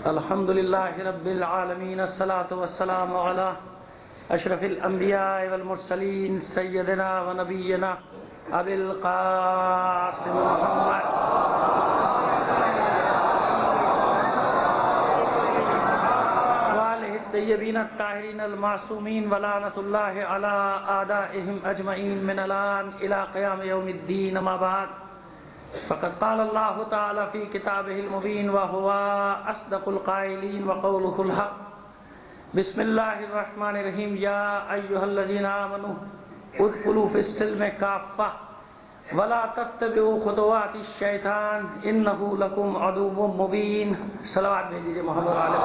الحمد لله رب العالمين الصلاة والسلام على أشرف الأنبياء والمرسلين سيدنا ونبينا أبي القاسم محمد وآله الطيبين الطاهرين المعصومين ولعنة الله على أعدائهم أجمعين من الآن إلى قيام يوم الدين. ما بعد، فقد قال الله تعالى في كتابه المبين وهو أصدق القائلين وقوله الحق. بسم الله الرحمن الرحيم. يا أيها الذين آمنوا ادخلوا في السلم كافة ولا تتبعوا خطوات الشيطان إنه لكم عدو مبين. صلوات بھیجیے محمد علیہ.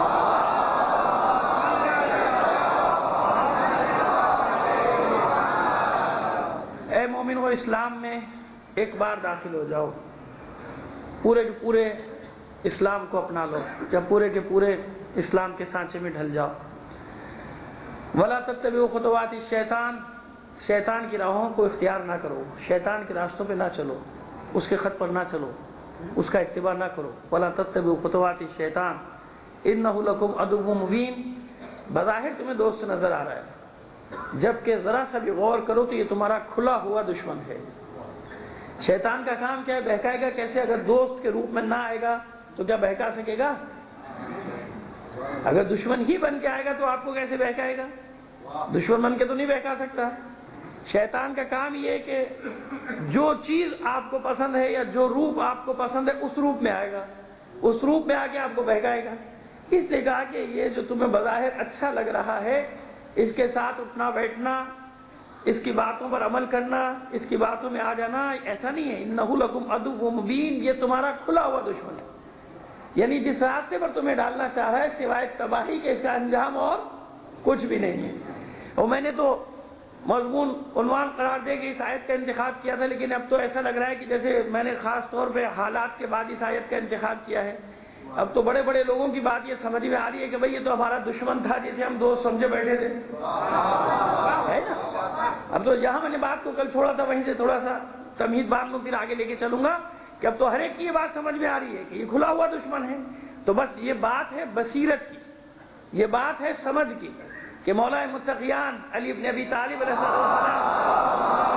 اے مومن و اسلام میں ایک بار داخل ہو جاؤ، پورے کے پورے اسلام کو اپنا لو، یا پورے کے پورے اسلام کے سانچے میں ڈھل جاؤ. ولا تتبعوا خطوات الشیطان، شیطان کی راہوں کو اختیار نہ کرو، شیطان کے راستوں پہ نہ چلو، اس کے خط پر نہ چلو، اس کا اتباع نہ کرو. ولا تتبعوا خطوات الشیطان انه لکم عدو مبین. بظاہر تمہیں دوست نظر آ رہا ہے، جبکہ ذرا سا بھی غور کرو تو یہ تمہارا کھلا ہوا دشمن ہے. شیطان کا کام کیا ہے؟ بہکائے گا کیسے؟ اگر دوست کے روپ میں نہ آئے گا تو کیا بہکا سکے گا؟ اگر دشمن ہی بن کے آئے گا تو آپ کو کیسے بہکائے گا؟ دشمن بن کے تو نہیں بہکا سکتا. شیطان کا کام یہ ہے کہ جو چیز آپ کو پسند ہے یا جو روپ آپ کو پسند ہے اس روپ میں آئے گا، اس روپ میں آ کے آپ کو بہکائے گا. اس نے کہا کہ یہ جو تمہیں بظاہر اچھا لگ رہا ہے اس کے ساتھ اٹھنا بیٹھنا، اس کی باتوں پر عمل کرنا، اس کی باتوں میں آ جانا، ایسا نہیں ہے. انہ لکم عدو مبین، یہ تمہارا کھلا ہوا دشمن ہے. یعنی جس راستے پر تمہیں ڈالنا چاہ رہا ہے سوائے تباہی کے اس کا انجام اور کچھ بھی نہیں ہے. اور میں نے تو مضمون عنوان قرار دے کے اس آیت کا انتخاب کیا تھا، لیکن اب تو ایسا لگ رہا ہے کہ جیسے میں نے خاص طور پہ حالات کے بعد اس آیت کا انتخاب کیا ہے. اب تو بڑے بڑے لوگوں کی بات یہ سمجھ میں آ رہی ہے کہ بھئی یہ تو ہمارا دشمن تھا جسے ہم دوست سمجھے بیٹھے تھے، ہے نا. اب تو جہاں میں نے بات کو کل چھوڑا تھا وہیں سے تھوڑا سا تمہید باندھ لوں، پھر آگے لے کے چلوں گا کہ اب تو ہر ایک کی یہ بات سمجھ میں آ رہی ہے کہ یہ کھلا ہوا دشمن ہے. تو بس یہ بات ہے بصیرت کی، یہ بات ہے سمجھ کی کہ مولا متقیان علی بن ابی طالب علیہ السلام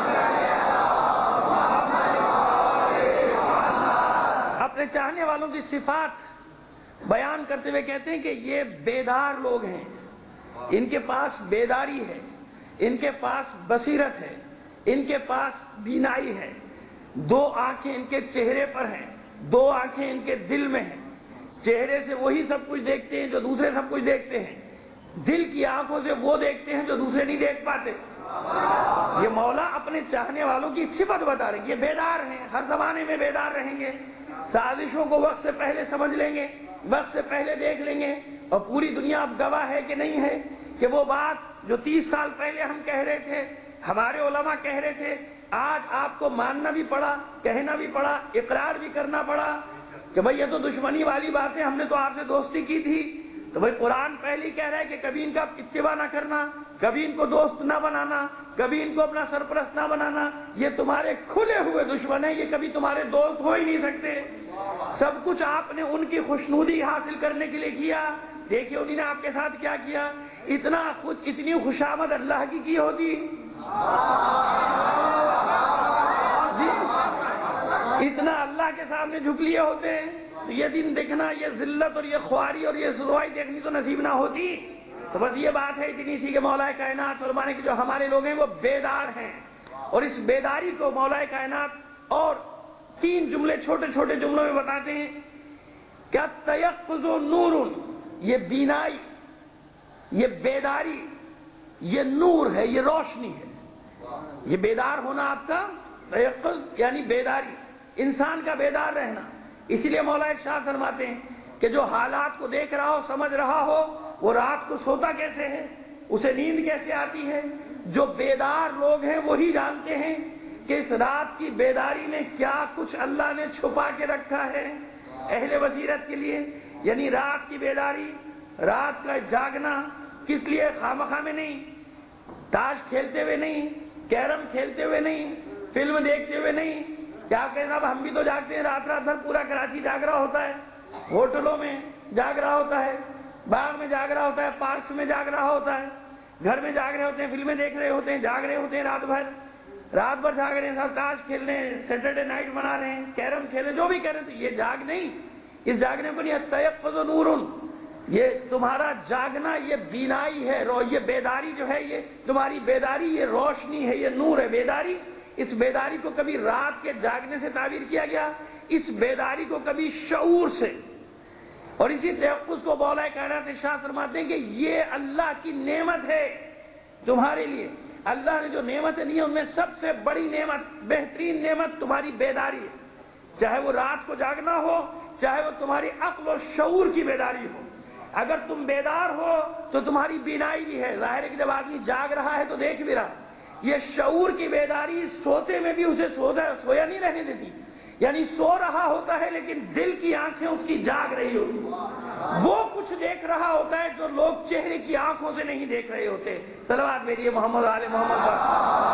اپنے چاہنے والوں کی صفات بیان کرتے ہوئے کہتے ہیں کہ یہ بیدار لوگ ہیں، ان کے پاس بیداری ہے، ان کے پاس بصیرت ہے، ان کے پاس بینائی ہے. دو آنکھیں ان کے چہرے پر ہیں، دو آنکھیں ان کے دل میں ہیں. چہرے سے وہی سب کچھ دیکھتے ہیں جو دوسرے سب کچھ دیکھتے ہیں، دل کی آنکھوں سے وہ دیکھتے ہیں جو دوسرے نہیں دیکھ پاتے. یہ مولا اپنے چاہنے والوں کی صفت بتا رہے ہیں. یہ بیدار ہیں، ہر زمانے میں بیدار رہیں گے، سازشوں کو وقت سے پہلے سمجھ لیں گے، وقت سے پہلے دیکھ لیں گے. اور پوری دنیا اب گواہ ہے کہ نہیں ہے کہ وہ بات جو 30 سال پہلے ہم کہہ رہے تھے، ہمارے علماء کہہ رہے تھے، آج آپ کو ماننا بھی پڑا، کہنا بھی پڑا، اقرار بھی کرنا پڑا کہ بھئی یہ تو دشمنی والی بات ہے، ہم نے تو آپ سے دوستی کی تھی. تو بھئی قرآن پہلے ہی کہہ رہا ہے کہ کبھی ان کا اتباع نہ کرنا، کبھی ان کو دوست نہ بنانا، کبھی ان کو اپنا سرپرست نہ بنانا. یہ تمہارے کھلے ہوئے دشمن ہیں، یہ کبھی تمہارے دوست ہو ہی نہیں سکتے. سب کچھ آپ نے ان کی خوشنودی حاصل کرنے کے لیے کیا. دیکھیے انہوں نے آپ کے ساتھ کیا کیا. اتنا کچھ، اتنی خوشامد اللہ کی ہوتی جی، اتنا اللہ کے سامنے جھک لیے ہوتے تو یہ دن دیکھنا، یہ ذلت اور یہ خواری اور یہ رسوائی دیکھنی تو نصیب نہ ہوتی. تو بس یہ بات ہے اتنی سی کہ مولا کائنات فرمانے کہ جو ہمارے لوگ ہیں وہ بیدار ہیں، اور اس بیداری کو مولا کائنات اور 3 جملے چھوٹے چھوٹے جملوں میں بتاتے ہیں. کیا تیقظ نور، یہ بینائی، یہ بیداری، یہ نور ہے، یہ روشنی ہے. یہ بیدار ہونا آپ کا تیقظ یعنی بیداری، انسان کا بیدار رہنا. اسی لیے مولا ارشاد فرماتے ہیں کہ جو حالات کو دیکھ رہا ہو، سمجھ رہا ہو، وہ رات کو سوتا کیسے ہے، اسے نیند کیسے آتی ہے. جو بیدار لوگ ہیں وہی جانتے ہیں کہ اس رات کی بیداری میں کیا کچھ اللہ نے چھپا کے رکھا ہے اہل بصیرت کے لیے. یعنی رات کی بیداری، رات کا جاگنا کس لیے؟ خامخواہ میں نہیں، تاش کھیلتے ہوئے نہیں، کیرم کھیلتے ہوئے نہیں، فلم دیکھتے ہوئے نہیں. کیا کہ صاحب ہم بھی تو جاگتے ہیں، رات رات بھر پورا کراچی جاگ رہا ہوتا ہے، ہوٹلوں میں جاگ رہا ہوتا ہے، باغ میں جاگ رہا ہوتا ہے، پارکس میں جاگ رہا ہوتا ہے، گھر میں جاگ رہے ہوتے ہیں، فلمیں دیکھ رہے ہوتے ہیں، جاگ رہے ہوتے ہیں رات بھر جاگ رہے ہیں، تاش کھیل رہے ہیں، سیٹرڈے نائٹ بنا رہے ہیں، کیرم کھیل رہے ہیں، جو بھی کہہ رہے ہیں، تو یہ جاگ نہیں، اس جاگنے کو نہیں، التیقظ نور، یہ تمہارا جاگنا یہ بینائی ہے، یہ بیداری جو ہے، یہ تمہاری بیداری، یہ روشنی ہے، یہ نور ہے، بیداری۔ اس بیداری کو کبھی رات کے جاگنے سے تعبیر کیا گیا، اس بیداری کو کبھی شعور سے، اور اسی تیقظ کو مولا کائنات ارشاد فرماتے ہیں کہ یہ اللہ کی نعمت ہے تمہارے لیے۔ اللہ نے جو نعمتیں دی ہیں ان میں سب سے بڑی نعمت، بہترین نعمت تمہاری بیداری ہے، چاہے وہ رات کو جاگنا ہو، چاہے وہ تمہاری عقل و شعور کی بیداری ہو۔ اگر تم بیدار ہو تو تمہاری بینائی بھی ہے، ظاہر ہے کہ جب آدمی جاگ رہا ہے تو دیکھ بھی رہا۔ یہ شعور کی بیداری سوتے میں بھی اسے سویا نہیں رہنے دیتی، یعنی سو رہا ہوتا ہے لیکن دل کی آنکھیں اس کی جاگ رہی ہوتی، وہ کچھ دیکھ رہا ہوتا ہے جو لوگ چہرے کی آنکھوں سے نہیں دیکھ رہے ہوتے۔ صلوات میری محمد آل محمد پر۔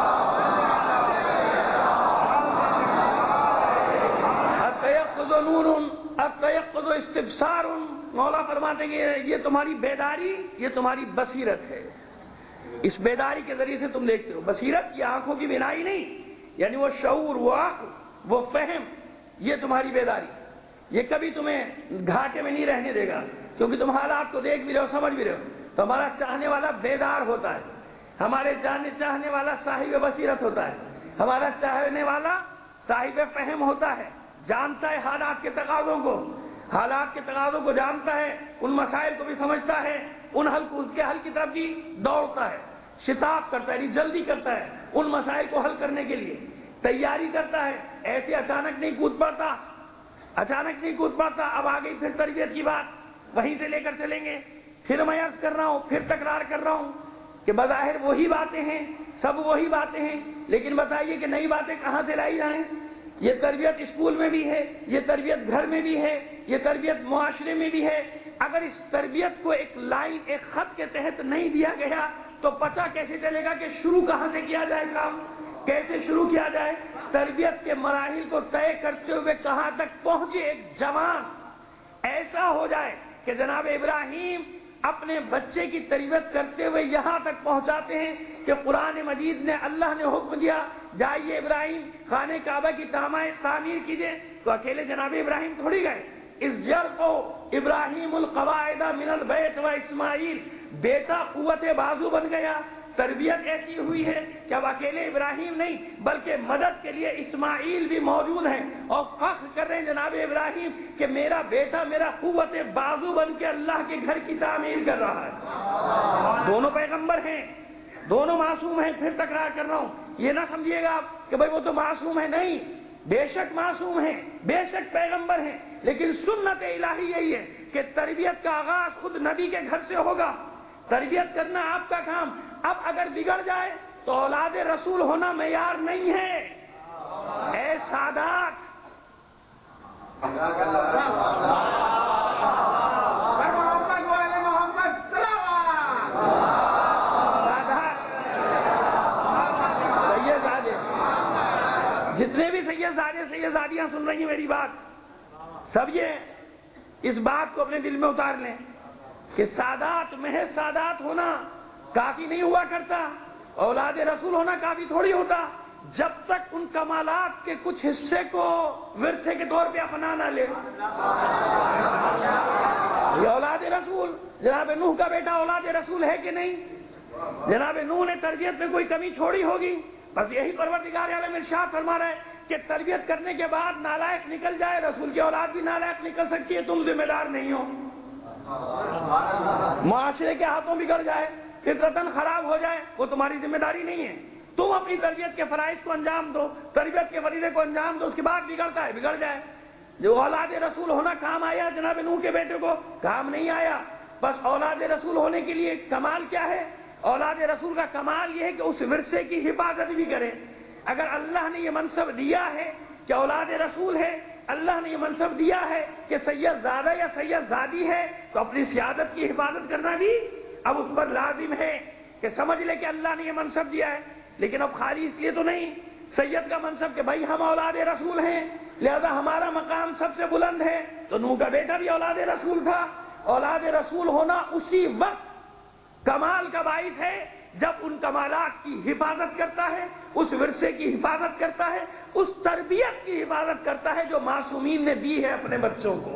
التیقظ نور، التیقظ استبصار، مولا فرماتے ہیں یہ تمہاری بیداری، یہ تمہاری بصیرت ہے، اس بیداری کے ذریعے سے تم دیکھتے ہو۔ بصیرت یہ آنکھوں کی بینائی نہیں، یعنی وہ شعور، وہ عقل، وہ فہم، یہ تمہاری بیداری، یہ کبھی تمہیں گھاٹے میں نہیں رہنے دے گا، کیونکہ تم حالات کو دیکھ بھی رہے ہو، سمجھ بھی رہے ہو۔ تو ہمارا چاہنے والا بیدار ہوتا ہے، ہمارے چاہنے والا صاحب بصیرت ہوتا ہے، ہمارا چاہنے والا صاحب فہم ہوتا ہے، جانتا ہے حالات کے تقاضوں کو، حالات کے تقاضوں کو جانتا ہے، ان مسائل کو بھی سمجھتا ہے، اس کے حل کی طرف بھی دوڑتا ہے، شتاب کرتا ہے، جلدی کرتا ہے ان مسائل کو حل کرنے کے لیے، تیاری کرتا ہے، ایسے اچانک نہیں کود پڑتا، اچانک نہیں کود پاتا۔ اب آ گئی پھر تربیت کی بات، وہیں سے لے کر چلیں گے۔ پھر میں عرض کر رہا ہوں، پھر تکرار کر رہا ہوں کہ بظاہر وہی باتیں ہیں، سب وہی باتیں ہیں، لیکن بتائیے کہ نئی باتیں کہاں سے لائی جائیں؟ یہ تربیت اسکول میں بھی ہے، یہ تربیت گھر میں بھی ہے، یہ تربیت معاشرے میں بھی ہے۔ اگر اس تربیت کو ایک لائن، ایک خط کے تحت نہیں دیا گیا تو پتہ کیسے چلے گا کہ شروع کہاں سے کیا جائے کام، کیسے شروع کیا جائے؟ تربیت کے مراحل کو طے کرتے ہوئے کہاں تک پہنچے ایک جوان ایسا ہو جائے کہ جناب ابراہیم اپنے بچے کی تربیت کرتے ہوئے یہاں تک پہنچاتے ہیں کہ قرآن مجید نے، اللہ نے حکم دیا جائیے ابراہیم خانہ کعبہ کی تعمیر کیجئے، تو اکیلے جناب ابراہیم تھوڑی گئے۔ اس جر کو ابراہیم القواعد من البیت و اسماعیل، بیٹا قوت بازو بن گیا۔ تربیت ایسی ہوئی ہے کہ اب اکیلے ابراہیم نہیں بلکہ مدد کے لیے اسماعیل بھی موجود ہیں، اور فخر کر رہے ہیں جناب ابراہیم کہ میرا بیٹا میرا قوت بازو بن کے اللہ کے گھر کی تعمیر کر رہا ہے۔ دونوں پیغمبر ہیں، دونوں معصوم ہیں۔ پھر تکرار کر رہا ہوں، یہ نہ سمجھیے گا آپ کہ بھائی وہ تو معصوم ہے، نہیں، بے شک معصوم ہیں، بے شک پیغمبر ہیں، لیکن سنت الہی یہی ہے کہ تربیت کا آغاز خود نبی کے گھر سے ہوگا۔ تربیت کرنا آپ کا کام۔ اب اگر بگڑ جائے تو اولاد رسول ہونا معیار نہیں ہے۔ اے سادات، سیدزادے، جتنے بھی سیدزادے سیدزادیاں سن رہی ہیں میری بات، سب یہ اس بات کو اپنے دل میں اتار لیں کہ سادات، محض سادات ہونا کافی نہیں ہوا کرتا، اولاد رسول ہونا کافی تھوڑی ہوتا، جب تک ان کمالات کے کچھ حصے کو ورثے کے طور پہ اپنا نہ لے۔ یہ اولاد رسول، جناب نوح کا بیٹا اولاد رسول ہے کہ نہیں؟ جناب نوح نے تربیت میں کوئی کمی چھوڑی ہوگی؟ بس یہی پروردگار عالم ارشاد فرما رہا ہے کہ تربیت کرنے کے بعد نالائق نکل جائے، رسول کی اولاد بھی نالائق نکل سکتی ہے، تم ذمہ دار نہیں ہو۔ معاشرے کے ہاتھوں بگڑ جائے، فطرتاً خراب ہو جائے، وہ تمہاری ذمہ داری نہیں ہے۔ تم اپنی تربیت کے فرائض کو انجام دو، تربیت کے فریضے کو انجام دو، اس کے بعد بگڑتا ہے بگڑ جائے۔ جو اولاد رسول ہونا کام آیا جناب نوح کے بیٹے کو، کام نہیں آیا۔ بس اولاد رسول ہونے کے لیے کمال کیا ہے؟ اولاد رسول کا کمال یہ ہے کہ اس ورثے کی حفاظت بھی کرے۔ اگر اللہ نے یہ منصب دیا ہے کہ اولاد رسول ہے، اللہ نے یہ منصب دیا ہے کہ سید زادہ یا سید زادی ہے، تو اپنی سیادت کی حفاظت کرنا بھی اب اس پر لازم ہے کہ سمجھ لے کہ اللہ نے یہ منصب دیا ہے۔ لیکن اب خالی اس لیے تو نہیں سید کا منصب کہ بھائی ہم اولاد رسول ہیں لہذا ہمارا مقام سب سے بلند ہے، تو نوح کا بیٹا بھی اولاد رسول تھا، اولاد رسول ہونا اسی وقت کمال کا باعث ہے جب ان کمالات کی حفاظت کرتا ہے، اس ورثے کی حفاظت کرتا ہے، اس تربیت کی حفاظت کرتا ہے جو معصومین نے دی ہے اپنے بچوں کو۔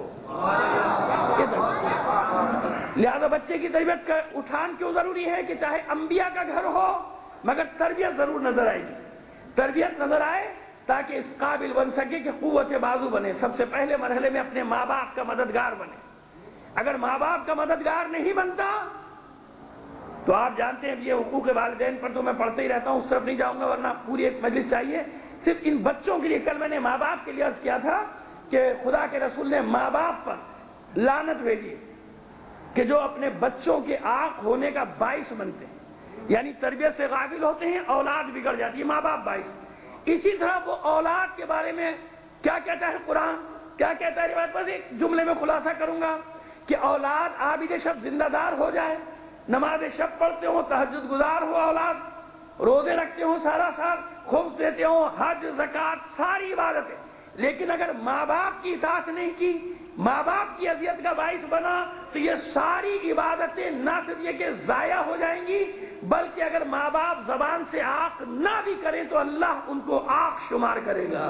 لہذا بچے کی تربیت کا اٹھان کیوں ضروری ہے کہ چاہے انبیاء کا گھر ہو مگر تربیت ضرور نظر آئے گی، تربیت نظر آئے تاکہ اس قابل بن سکے کہ قوت بازو بنے، سب سے پہلے مرحلے میں اپنے ماں باپ کا مددگار بنے۔ اگر ماں باپ کا مددگار نہیں بنتا تو آپ جانتے ہیں یہ حقوق والدین پر تو میں پڑھتے ہی رہتا ہوں، اس طرف نہیں جاؤں گا ورنہ پوری ایک مجلس چاہیے صرف ان بچوں کے لیے۔ کل میں نے ماں باپ کے لیے عرض کیا تھا کہ خدا کے رسول نے ماں باپ پر لعنت بھیجی کہ جو اپنے بچوں کے عاق ہونے کا باعث بنتے ہیں، یعنی تربیت سے غافل ہوتے ہیں، اولاد بگڑ جاتی ہے، ماں باپ باعث۔ اسی طرح وہ اولاد کے بارے میں کیا کہتا ہے قرآن، کیا کہتا ہے روایت؟ بس ایک جملے میں خلاصہ کروں گا کہ اولاد عابد شب زندہ دار ہو جائے، نماز شب پڑھتے ہوں، تہجد گزار ہو اولاد، روزے رکھتے ہوں سارا سال، خمس دیتے ہوں، حج زکوٰۃ ساری عبادتیں، لیکن اگر ماں باپ کی اطاعت نہیں کی، ماں باپ کی اذیت کا باعث بنا تو یہ ساری عبادتیں نہ صرف یہ کہ ضائع ہو جائیں گی بلکہ اگر ماں باپ زبان سے عاق نہ بھی کریں تو اللہ ان کو عاق شمار کرے گا۔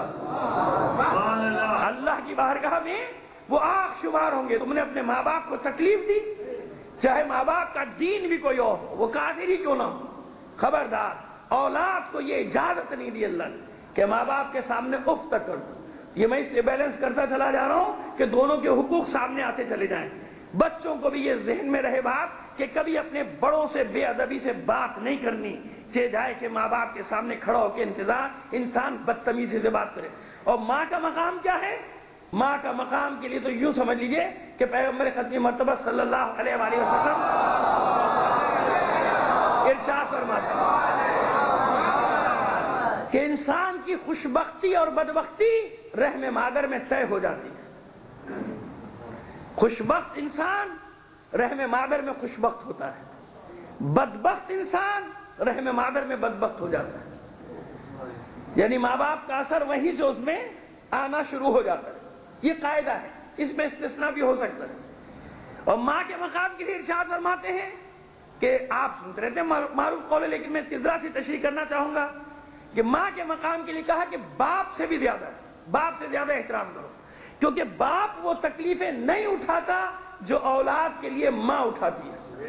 اللہ کی بارگاہ میں وہ عاق شمار ہوں گے۔ تم نے اپنے ماں باپ کو تکلیف دی، چاہے ماں باپ کا دین بھی کوئی اور ہو، وہ کافر ہی کیوں نہ ہو، خبردار اولاد کو یہ اجازت نہیں دی اللہ نے کہ ماں باپ کے سامنے اف تک کر دو۔ یہ میں اس لیے بیلنس کرتا چلا جا رہا ہوں کہ دونوں کے حقوق سامنے آتے چلے جائیں، بچوں کو بھی یہ ذہن میں رہے بات کہ کبھی اپنے بڑوں سے بے ادبی سے بات نہیں کرنی، چاہے جائے کہ ماں باپ کے سامنے کھڑا ہو کے انسان بدتمیزی سے بات کرے۔ اور ماں کا مقام کیا ہے؟ ماں کا مقام کے لیے تو یوں سمجھ لیجئے کہ پیغمبر ختمی مرتبہ صلی اللہ علیہ وآلہ وسلم ارشاد فرماتے ہیں کہ انسان کی خوشبختی اور بدبختی رحم مادر میں طے ہو جاتی ہے۔ خوشبخت انسان رحم مادر میں خوشبخت ہوتا ہے، بدبخت انسان رحم مادر میں بدبخت ہو جاتا ہے، یعنی ماں باپ کا اثر وہیں سے اس میں آنا شروع ہو جاتا ہے۔ یہ قاعدہ ہے، اس میں استثناء بھی ہو سکتا ہے۔ اور ماں کے مقام کے لیے ارشاد فرماتے ہیں کہ آپ سنتے رہتے ہیں معروف قول ہے لیکن میں اس کی ذرا سی تشریح کرنا چاہوں گا کہ ماں کے مقام کے لیے کہا کہ باپ سے بھی زیادہ ہے، باپ سے زیادہ احترام کرو، کیونکہ باپ وہ تکلیفیں نہیں اٹھاتا جو اولاد کے لیے ماں اٹھاتی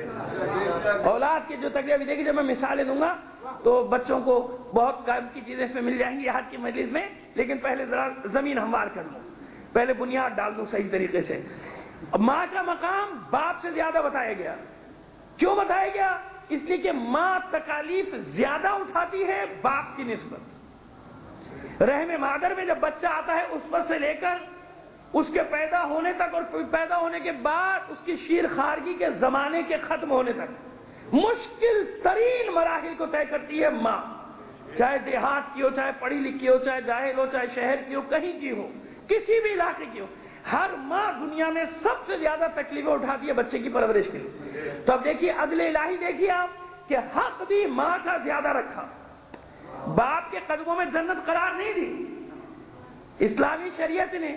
ہے۔ اولاد کی جو تکلیفیں دیکھیے، جب میں مثالیں دوں گا تو بچوں کو بہت قائم کی چیزیں اس میں مل جائیں گی آج کی مجلس میں، لیکن پہلے ذرا زمین ہموار کر لوں، پہلے بنیاد ڈال دوں صحیح طریقے سے۔ ماں کا مقام باپ سے زیادہ بتایا گیا، کیوں بتایا گیا؟ اس لیے کہ ماں تکالیف زیادہ اٹھاتی ہے باپ کی نسبت۔ رحم مادر میں جب بچہ آتا ہے اس وقت سے لے کر اس کے پیدا ہونے تک اور پیدا ہونے کے بعد اس کی شیر خارگی کے زمانے کے ختم ہونے تک مشکل ترین مراحل کو طے کرتی ہے ماں، چاہے دیہات کی ہو، چاہے پڑھی لکھی ہو، چاہے جاہل ہو، چاہے شہر کی ہو، کہیں کی ہو، کسی بھی علاقے کی ہو، ہر ماں دنیا میں سب سے زیادہ تکلیفیں اٹھاتی ہے بچے کی پرورش کے لیے۔ تو اب دیکھیے عدل الہی دیکھیے آپ کہ حق بھی ماں کا زیادہ رکھا، باپ کے قدموں میں جنت قرار نہیں دی۔ اسلامی شریعت نے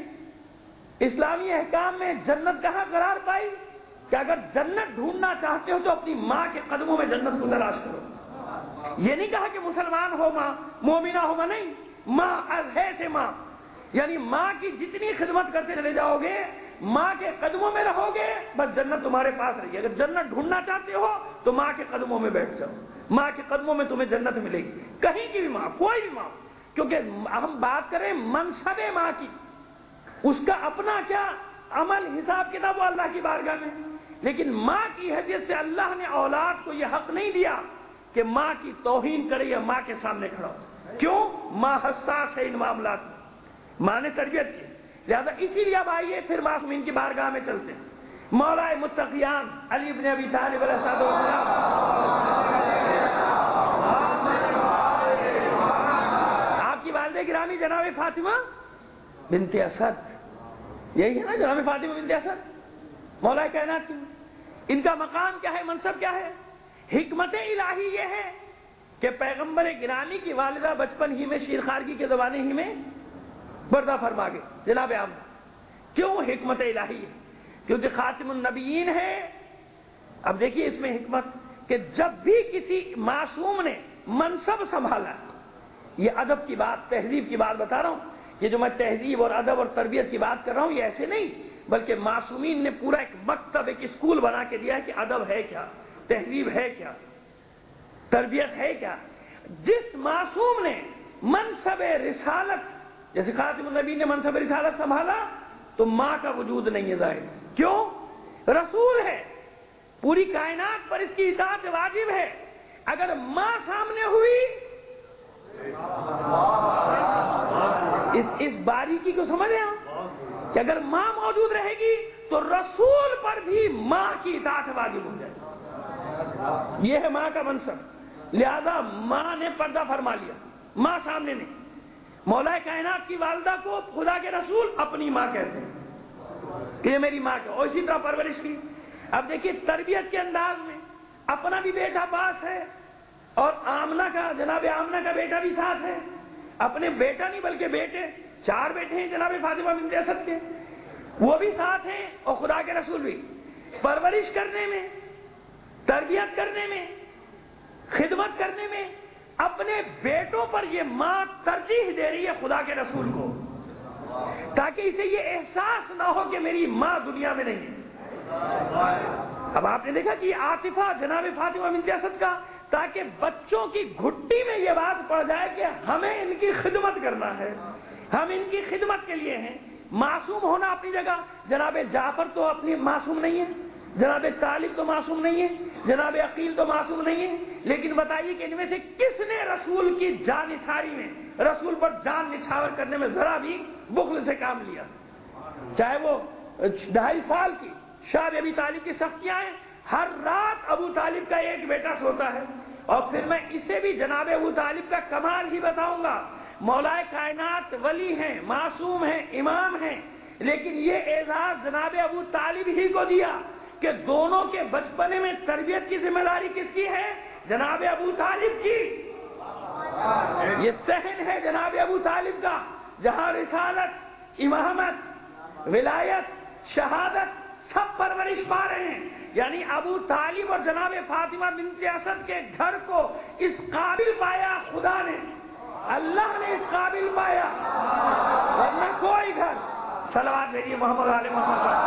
اسلامی احکام میں جنت کہاں قرار پائی کہ اگر جنت ڈھونڈنا چاہتے ہو تو اپنی ماں کے قدموں میں جنت کو تلاش کرو۔ یہ نہیں کہا کہ مسلمان ہو ماں، مومنہ ہو ماں، نہیں، ماں از ہے سے ماں، یعنی ماں کی جتنی خدمت کرتے چلے جاؤ گے، ماں کے قدموں میں رہو گے، بس جنت تمہارے پاس رہی ہے۔ اگر جنت ڈھونڈنا چاہتے ہو تو ماں کے قدموں میں بیٹھ جاؤ، ماں کے قدموں میں تمہیں جنت ملے گی، کہیں کی بھی ماں، کوئی بھی ماں، کیونکہ ہم بات کریں منصب ماں کی، اس کا اپنا کیا عمل حساب کتاب وہ اللہ کی بارگاہ میں، لیکن ماں کی حیثیت سے اللہ نے اولاد کو یہ حق نہیں دیا کہ ماں کی توہین کرے یا ماں کے سامنے کھڑا ہو۔ کیوں؟ ماں حساس ہے ان معاملات میں، ماں نے تربیت کی، لہذا اسی لیے اب آئیے پھر معصومین کی بارگاہ میں چلتے ہیں۔ مولا متقیان علی بن ابی طالب علیہ السلام، آپ کی والدہ گرامی جناب فاطمہ بنت اسد، یہی ہے نا جناب فاطمہ بنت اسد مولا کائنات کی، ان کا مقام کیا ہے، منصب کیا ہے؟ حکمت الہی یہ ہے کہ پیغمبر گرامی کی والدہ بچپن ہی میں شیرخارگی کے زمانے ہی میں پردہ فرما گئے جناب آمنہ۔ کیوں؟ حکمت الہی ہے، کیونکہ خاتم النبیین ہے۔ اب دیکھیے اس میں حکمت کہ جب بھی کسی معصوم نے منصب سنبھالا، یہ ادب کی بات، تہذیب کی بات بتا رہا ہوں، یہ جو میں تہذیب اور ادب اور تربیت کی بات کر رہا ہوں یہ ایسے نہیں، بلکہ معصومین نے پورا ایک مکتب، ایک اسکول بنا کے دیا ہے کہ ادب ہے کیا، تہذیب ہے کیا، تربیت ہے کیا۔ جس معصوم نے منصب رسالت، جیسے خاتم النبی نے منصب رسالت سنبھالا تو ماں کا وجود نہیں ہے ظاہر، کیوں؟ رسول ہے، پوری کائنات پر اس کی اطاعت واجب ہے۔ اگر ماں سامنے ہوئی، اس باریکی کو سمجھیں آپ کہ اگر ماں موجود رہے گی تو رسول پر بھی ماں کی اطاعت واجب ہو جائے گی۔ یہ ہے ماں کا منصب، لہذا ماں نے پردہ فرما لیا، ماں سامنے نہیں۔ مولا کائنات کی والدہ کو خدا کے رسول اپنی ماں کہتے ہیں کہ یہ میری ماں کا، اور اسی طرح پرورش کی۔ اب دیکھیے تربیت کے انداز میں اپنا بھی بیٹا پاس ہے اور آمنہ کا، جناب آمنہ کا بیٹا بھی ساتھ ہے، اپنے بیٹا نہیں بلکہ بیٹے، 4 بیٹے ہیں جناب فاطمہ بنت اسد کے، وہ بھی ساتھ ہیں، اور خدا کے رسول بھی۔ پرورش کرنے میں، تربیت کرنے میں، خدمت کرنے میں اپنے بیٹوں پر یہ ماں ترجیح دے رہی ہے خدا کے رسول کو، تاکہ اسے یہ احساس نہ ہو کہ میری ماں دنیا میں نہیں ہے۔ اب آپ نے دیکھا کہ یہ عاطفہ جناب فاطمہ بنت اسد کا، تاکہ بچوں کی گھٹی میں یہ بات پڑ جائے کہ ہمیں ان کی خدمت کرنا ہے، ہم ان کی خدمت کے لیے ہیں۔ معصوم ہونا اپنی جگہ، جناب جعفر تو اپنی معصوم نہیں ہے، جناب طالب تو معصوم نہیں ہے، جناب عقیل تو معصوم نہیں ہے، لیکن بتائیے کہ ان میں سے کس نے رسول کی جان نثاری میں، رسول پر جان نچھاور کرنے میں ذرا بھی بخل سے کام لیا؟ چاہے وہ 2.5 سال کی شاہ ابی طالب کی سختیاں ہیں، ہر رات ابو طالب کا ایک بیٹا سوتا ہے۔ اور پھر میں اسے بھی جناب ابو طالب کا کمال ہی بتاؤں گا، مولا کائنات ولی ہیں، معصوم ہیں، امام ہیں، لیکن یہ اعزاز جناب ابو طالب ہی کو دیا کہ دونوں کے بچپنے میں تربیت کی ذمہ داری کس کی ہے؟ جناب ابو طالب کی۔ یہ صحن ہے جناب ابو طالب کا، جہاں رسالت، امامت، ولایت، شہادت سب پرورش پا رہے ہیں۔ یعنی ابو طالب اور جناب فاطمہ بنت اسد کے گھر کو اس قابل پایا خدا نے، اللہ نے اس قابل پایا، ورنہ کوئی گھر، صلوات بھیجیے محمد علی محمد پر،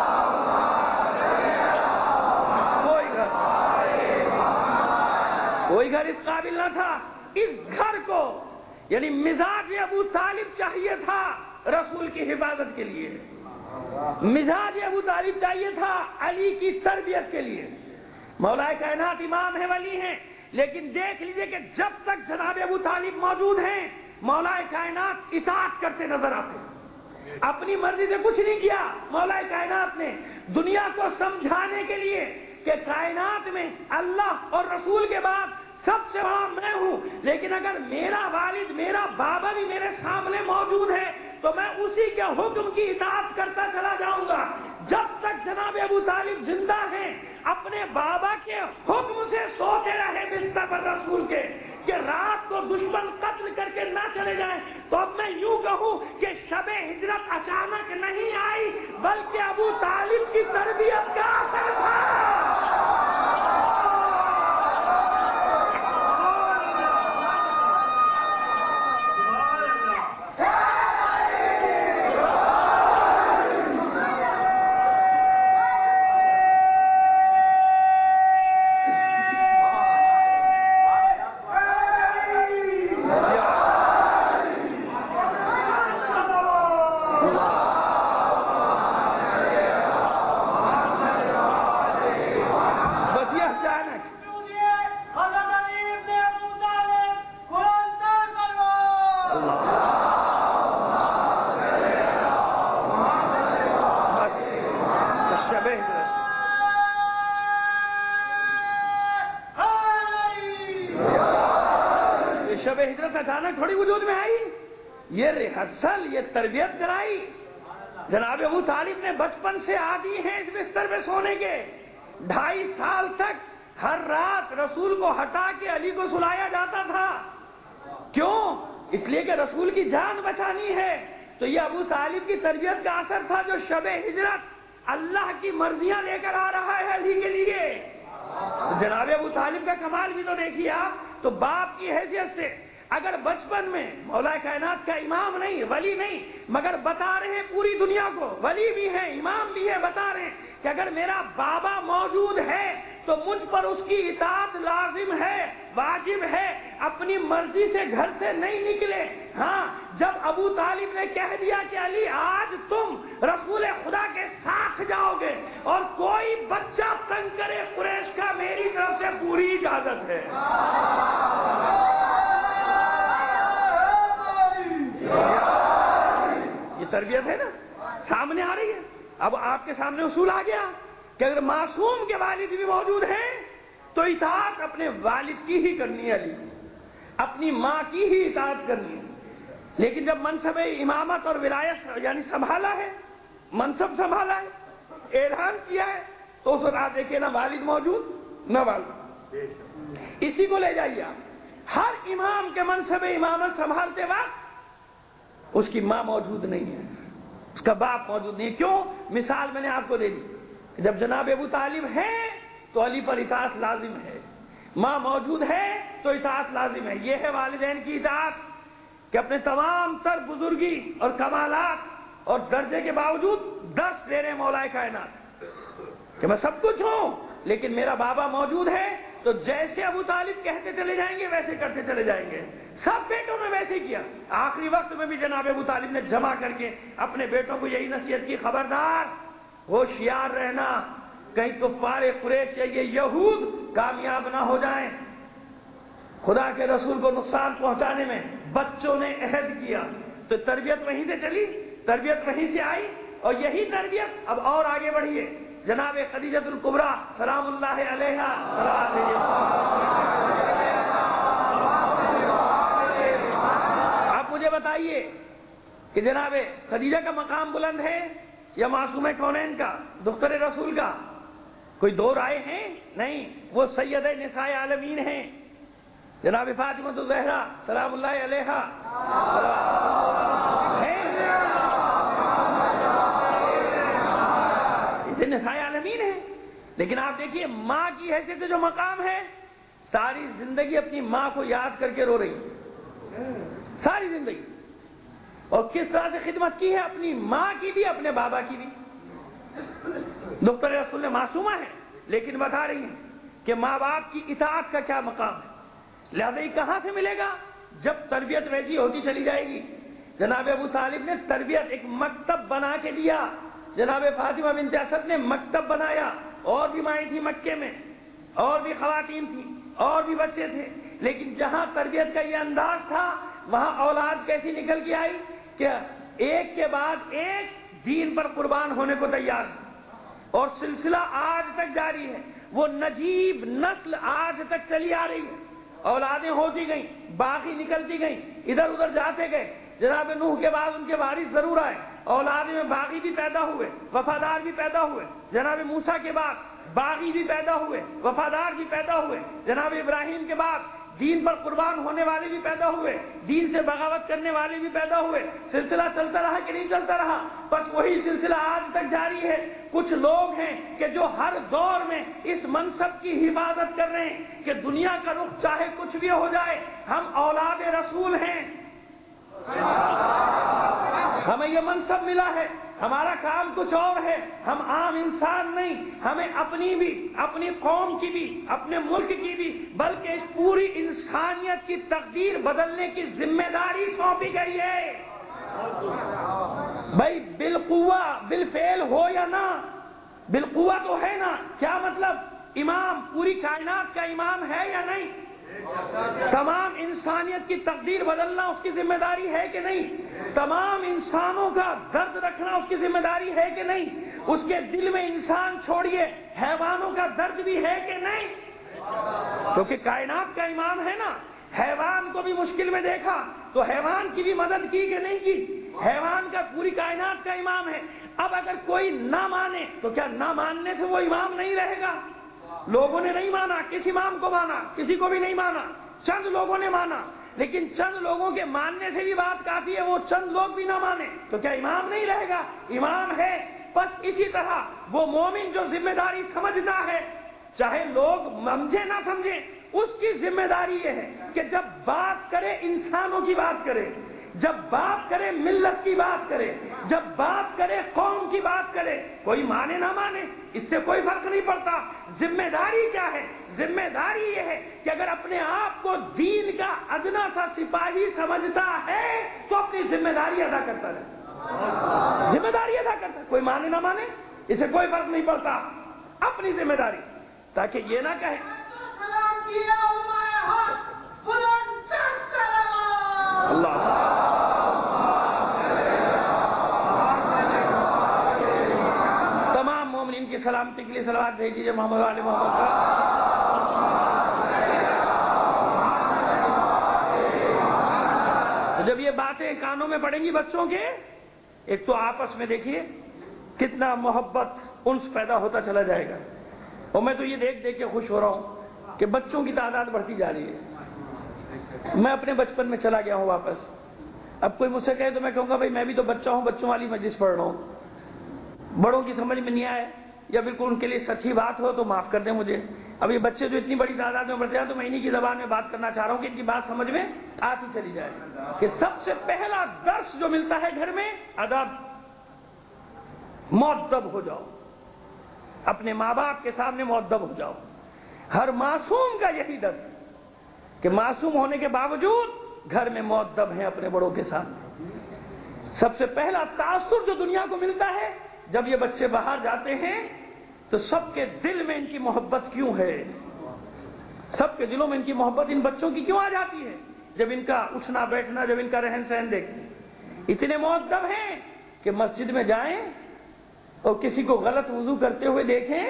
کوئی گھر اس قابل نہ تھا۔ اس گھر کو یعنی مزاج ابو طالب چاہیے تھا رسول کی حفاظت کے لیے، مزاج ابو طالب چاہیے تھا علی کی تربیت کے لیے۔ مولا کائنات امام ہیں، ولی ہیں، لیکن دیکھ لیجئے کہ جب تک جناب ابو طالب موجود ہیں مولا کائنات اطاعت کرتے نظر آتے، اپنی مرضی سے کچھ نہیں کیا۔ مولا کائنات نے دنیا کو سمجھانے کے لیے کہ کائنات میں اللہ اور رسول کے بعد سب سے بڑا میں ہوں، لیکن اگر میرا والد، میرا بابا بھی میرے سامنے موجود ہے تو میں اسی کے حکم کی اطاعت کرتا چلا جاؤں گا۔ جب تک جناب ابو طالب زندہ ہیں اپنے بابا کے حکم سے سوتے رہے بستر پر رسول کے، کہ رات کو دشمن قتل کر کے نہ چلے جائیں۔ تو اب میں یوں کہوں کہ شب ہجرت اچانک نہیں آئی، بلکہ ابو طالب کی تربیت کا اثر تھا۔ شب ہجرت اچانک تھوڑی وجود میں آئی، یہ ریہرسل، یہ تربیت کرائی۔ جناب ابو طالب نے بچپن سے عادی ہیں اس بستر پہ سونے کے، 2.5 سال تک ہر رات رسول کو ہٹا کے علی کو سلایا جاتا تھا۔ کیوں؟ اس لیے کہ رسول کی جان بچانی ہے۔ تو یہ ابو طالب کی تربیت کا اثر تھا جو شب ہجرت اللہ کی مرضیاں لے کر آ رہا ہے علی کے لیے. جناب ابو طالب کا کمال بھی تو دیکھیے آپ. تو باپ کی حیثیت سے اگر بچپن میں مولا کائنات کا امام نہیں، ولی نہیں، مگر بتا رہے ہیں پوری دنیا کو، ولی بھی ہے، امام بھی ہے، بتا رہے ہیں کہ اگر میرا بابا موجود ہے تو مجھ پر اس کی اطاعت لازم ہے، واجب ہے، اپنی مرضی سے گھر سے نہیں نکلے. ہاں جب ابو طالب نے کہہ دیا کہ علی آج تم رسول خدا کے ساتھ جاؤ گے اور کوئی بچہ تنگ کرے قریش کا، میری طرف سے پوری اجازت ہے. یہ تربیت ہے نا، سامنے آ رہی ہے. اب آپ کے سامنے اصول آ گیا کہ اگر معصوم کے والد بھی موجود ہیں تو اطاعت اپنے والد کی ہی کرنی ہے، علی اپنی ماں کی ہی اطاعت کرنی ہے. لیکن جب منصب امامت اور ولایت یعنی سنبھالا ہے، منصب سنبھالا ہے، اعلان کیا ہے، تو اس وقت دیکھیے نہ والد موجود نہ والد. اسی کو لے جائیے آپ. ہر امام کے منصب امامت سنبھالتے وقت اس کی ماں موجود نہیں ہے، اس کا باپ موجود نہیں ہے. کیوں؟ مثال میں نے آپ کو دے دی. جب جناب ابو طالب ہے تو علی پر اطاعت لازم ہے، ماں موجود ہے تو اطاعت لازم ہے. یہ ہے والدین کی اطاعت کہ اپنے تمام تر بزرگی اور کمالات اور درجے کے باوجود درس دے رہے مولا کائنات کہ میں سب کچھ ہوں لیکن میرا بابا موجود ہے. تو جیسے ابو طالب کہتے چلے جائیں گے ویسے کرتے چلے جائیں گے. سب بیٹوں نے ویسے ہی کیا. آخری وقت میں بھی جناب ابو طالب نے جمع کر کے اپنے بیٹوں کو یہی نصیحت کی، خبردار ہوشیار رہنا، کہیں کفار قریش یا یہ یہود کامیاب نہ ہو جائیں، خدا کے رسول کو نقصان پہنچانے میں. بچوں نے عہد کیا. تو تربیت وہیں سے چلی، تربیت وہیں سے آئی، اور یہی تربیت اب اور آگے بڑھی ہے. جناب خدیجۃ الکبریٰ سلام اللہ علیہا، آپ مجھے بتائیے کہ جناب خدیجہ کا مقام بلند ہے یا معصومہ کونین کا، دختر رسول کا؟ کوئی دو رائے ہیں؟ نہیں، وہ سید نساء عالمین ہیں. جناب فاطمہ الزہرا سلام اللہ علیہا نساء عالمین ہے. لیکن آپ دیکھیے ماں کی حیثیت سے جو مقام ہے، ساری زندگی اپنی ماں کو یاد کر کے رو رہی ہے، ساری زندگی. اور کس طرح سے خدمت کی ہے اپنی ماں کی بھی، اپنے بابا کی بھی. دختر رسول معصومہ ہے لیکن بتا رہی ہیں کہ ماں باپ کی اطاعت کا کیا مقام ہے. لہذا یہ کہاں سے ملے گا؟ جب تربیت ویسی ہوتی چلی جائے گی. جناب ابو طالب نے تربیت ایک مکتب بنا کے دیا. جناب فاطمہ بنت اسد نے مکتب بنایا. اور بھی مائیں تھیں مکے میں، اور بھی خواتین تھیں، اور بھی بچے تھے. لیکن جہاں تربیت کا یہ انداز تھا وہاں اولاد کیسی نکل کے آئی کہ ایک کے بعد ایک دین پر قربان ہونے کو تیار ہے. اور سلسلہ آج تک جاری ہے. وہ نجیب نسل آج تک چلی آ رہی ہے. اولادیں ہوتی گئیں، باقی نکلتی گئیں، ادھر ادھر جاتے گئے. جناب نوح کے بعد ان کے وارث ضرور آئے، اولاد میں باغی بھی پیدا ہوئے، وفادار بھی پیدا ہوئے. جناب موسیٰ کے بعد باغی بھی پیدا ہوئے، وفادار بھی پیدا ہوئے. جناب ابراہیم کے بعد دین پر قربان ہونے والے بھی پیدا ہوئے، دین سے بغاوت کرنے والے بھی پیدا ہوئے. سلسلہ چلتا رہا کہ نہیں چلتا رہا؟ بس وہی سلسلہ آج تک جاری ہے. کچھ لوگ ہیں کہ جو ہر دور میں اس منصب کی حفاظت کر رہے ہیں کہ دنیا کا رخ چاہے کچھ بھی ہو جائے، ہم اولاد رسول ہیں، ہمیں یہ منصب ملا ہے، ہمارا کام کچھ اور ہے، ہم عام انسان نہیں. ہمیں اپنی بھی، اپنی قوم کی بھی، اپنے ملک کی بھی، بلکہ اس پوری انسانیت کی تقدیر بدلنے کی ذمہ داری سونپی گئی ہے. بھائی بالقوہ بالفعل ہو یا نہ، بالقوہ تو ہے نا. کیا مطلب؟ امام پوری کائنات کا امام ہے یا نہیں؟ تمام انسانیت کی تقدیر بدلنا اس کی ذمہ داری ہے کہ نہیں؟ تمام انسانوں کا درد رکھنا اس کی ذمہ داری ہے کہ نہیں؟ اس کے دل میں انسان چھوڑیے حیوانوں کا درد بھی ہے کہ نہیں؟ کیونکہ کائنات کا امام ہے نا. حیوان کو بھی مشکل میں دیکھا تو حیوان کی بھی مدد کی کہ نہیں کی؟ حیوان کا پوری کائنات کا امام ہے. اب اگر کوئی نہ مانے تو کیا نہ ماننے سے وہ امام نہیں رہے گا؟ لوگوں نے نہیں مانا، کس امام کو مانا؟ کسی کو بھی نہیں مانا، چند لوگوں نے مانا. لیکن چند لوگوں کے ماننے سے بھی بات کافی ہے. وہ چند لوگ بھی نہ مانے تو کیا امام نہیں رہے گا؟ امام ہے. بس اسی طرح وہ مومن جو ذمہ داری سمجھتا ہے، چاہے لوگ سمجھے نہ سمجھیں، اس کی ذمہ داری یہ ہے کہ جب بات کرے انسانوں کی بات کرے، جب بات کرے ملت کی بات کرے، جب بات کرے قوم کی بات کرے، کوئی مانے نہ مانے اس سے کوئی فرق نہیں پڑتا۔ ذمہ داری کیا ہے؟ ذمہ داری یہ ہے کہ اگر اپنے آپ کو دین کا ادنا سا سپاہی سمجھتا ہے تو اپنی ذمہ داری ادا کرتا رہے، ذمہ داری ادا کرتا ہے، کوئی مانے نہ مانے اسے کوئی فرق نہیں پڑتا، اپنی ذمہ داری، تاکہ یہ نہ کہے اللہ تمام مومنین کی سلامتی کے لیے صلوات بھیج دیجیے محمد علی محمد کا۔ تو جب یہ باتیں کانوں میں پڑیں گی بچوں کے، ایک تو آپس میں دیکھیے کتنا محبت انس پیدا ہوتا چلا جائے گا، اور میں تو یہ دیکھ دیکھ کے خوش ہو رہا ہوں کہ بچوں کی تعداد بڑھتی جا رہی ہے۔ میں اپنے بچپن میں چلا گیا ہوں واپس، اب کوئی مجھ سے کہے تو میں کہوں گا بھائی میں بھی تو بچہ ہوں، بچوں والی مجلس پڑھ رہا ہوں، بڑوں کی سمجھ میں نہیں آئے یا بالکل ان کے لیے سچی بات ہو تو معاف کر دیں مجھے۔ اب یہ بچے جو اتنی بڑی تعداد میں بڑھتے ہیں تو میں انہی کی زبان میں بات کرنا چاہ رہا ہوں کہ ان کی بات سمجھ میں آتی چلی جائے کہ سب سے پہلا درس جو ملتا ہے گھر میں ادب، مؤدب ہو جاؤ، اپنے ماں باپ کے سامنے مؤدب ہو جاؤ۔ ہر معصوم کا یہی درس ہے کہ معصوم ہونے کے باوجود گھر میں مؤدب ہیں اپنے بڑوں کے سامنے۔ سب سے پہلا تاثر جو دنیا کو ملتا ہے جب یہ بچے باہر جاتے ہیں تو سب کے دل میں ان کی محبت کیوں ہے، سب کے دلوں میں ان کی محبت ان بچوں کی کیوں آ جاتی ہے جب ان کا اٹھنا بیٹھنا، جب ان کا رہن سہن دیکھتے ہیں۔ اتنے مؤدب ہیں کہ مسجد میں جائیں اور کسی کو غلط وضو کرتے ہوئے دیکھیں،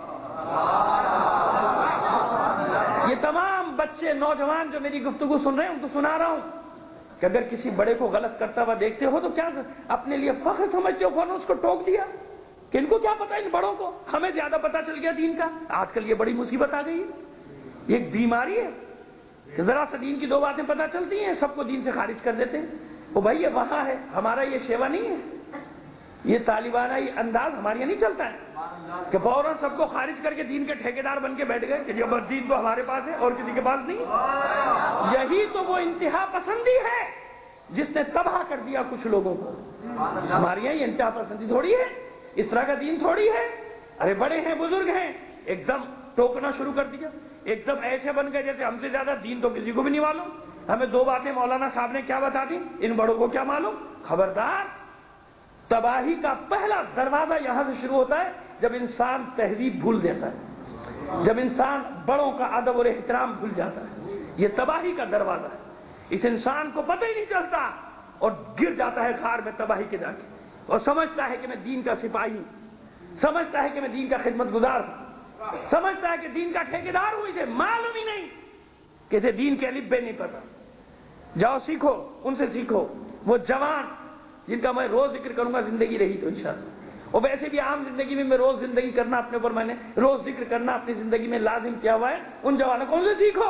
یہ تمام بچے نوجوان جو میری گفتگو سن رہے ہیں ان کو سنا رہا ہوں کہ اگر کسی بڑے کو غلط کرتا ہوا دیکھتے ہو تو کیا اپنے لیے فخر سمجھتے ہو فوراً اس کو ٹوک دیا کہ ان کو کیا پتا، ان بڑوں کو، ہمیں زیادہ پتا چل گیا دین کا۔ آج کل یہ بڑی مصیبت آ گئی ہے، یہ ایک بیماری ہے کہ ذرا سا دین کی دو باتیں پتا چلتی ہیں سب کو دین سے خارج کر دیتے ہیں۔ وہ بھائی یہ وہاں ہے، ہمارا یہ شیوا نہیں ہے، یہ طالبانہ انداز ہمارے یہاں نہیں چلتا ہے کہ فوراً سب کو خارج کر کے دین کے ٹھیکیدار بن کے بیٹھ گئے کہ جب دین تو ہمارے پاس ہے اور کسی کے پاس نہیں۔ یہی تو وہ انتہا پسندی ہے جس نے تباہ کر دیا کچھ لوگوں کو۔ ہمارے یہاں یہ انتہا پسندی تھوڑی ہے، اس طرح کا دین تھوڑی ہے۔ ارے بڑے ہیں، بزرگ ہیں، ایک دم ٹوکنا شروع کر دیا، ایک دم ایسے بن گئے جیسے ہم سے زیادہ دین تو کسی کو بھی نہیں معلوم۔ ہمیں دو باتیں مولانا صاحب نے کیا بتا دی، ان بڑوں کو کیا معلوم۔ خبردار، تباہی کا پہلا دروازہ یہاں سے شروع ہوتا ہے جب انسان تہذیب بھول دیتا ہے، جب انسان بڑوں کا ادب اور احترام بھول جاتا ہے، یہ تباہی کا دروازہ ہے۔ اس انسان کو پتہ ہی نہیں چلتا اور گر جاتا ہے غار میں تباہی کے جا کے، اور سمجھتا ہے کہ میں دین کا سپاہی ہوں، سمجھتا ہے کہ میں دین کا خدمت گزار ہوں، سمجھتا ہے کہ دین کا ٹھیکیدار ہوں، اسے معلوم ہی نہیں کہ اسے دین کے الف بے نہیں پتا۔ جاؤ سیکھو، ان سے سیکھو، وہ جوان جن کا میں روز ذکر کروں گا زندگی رہی تو انشاءاللہ، اور ویسے بھی عام زندگی میں روز زندگی کرنا اپنے اوپر، میں نے روز ذکر کرنا اپنی زندگی میں لازم کیا ہوا ہے۔ ان جوانوں کو ان سے سیکھو،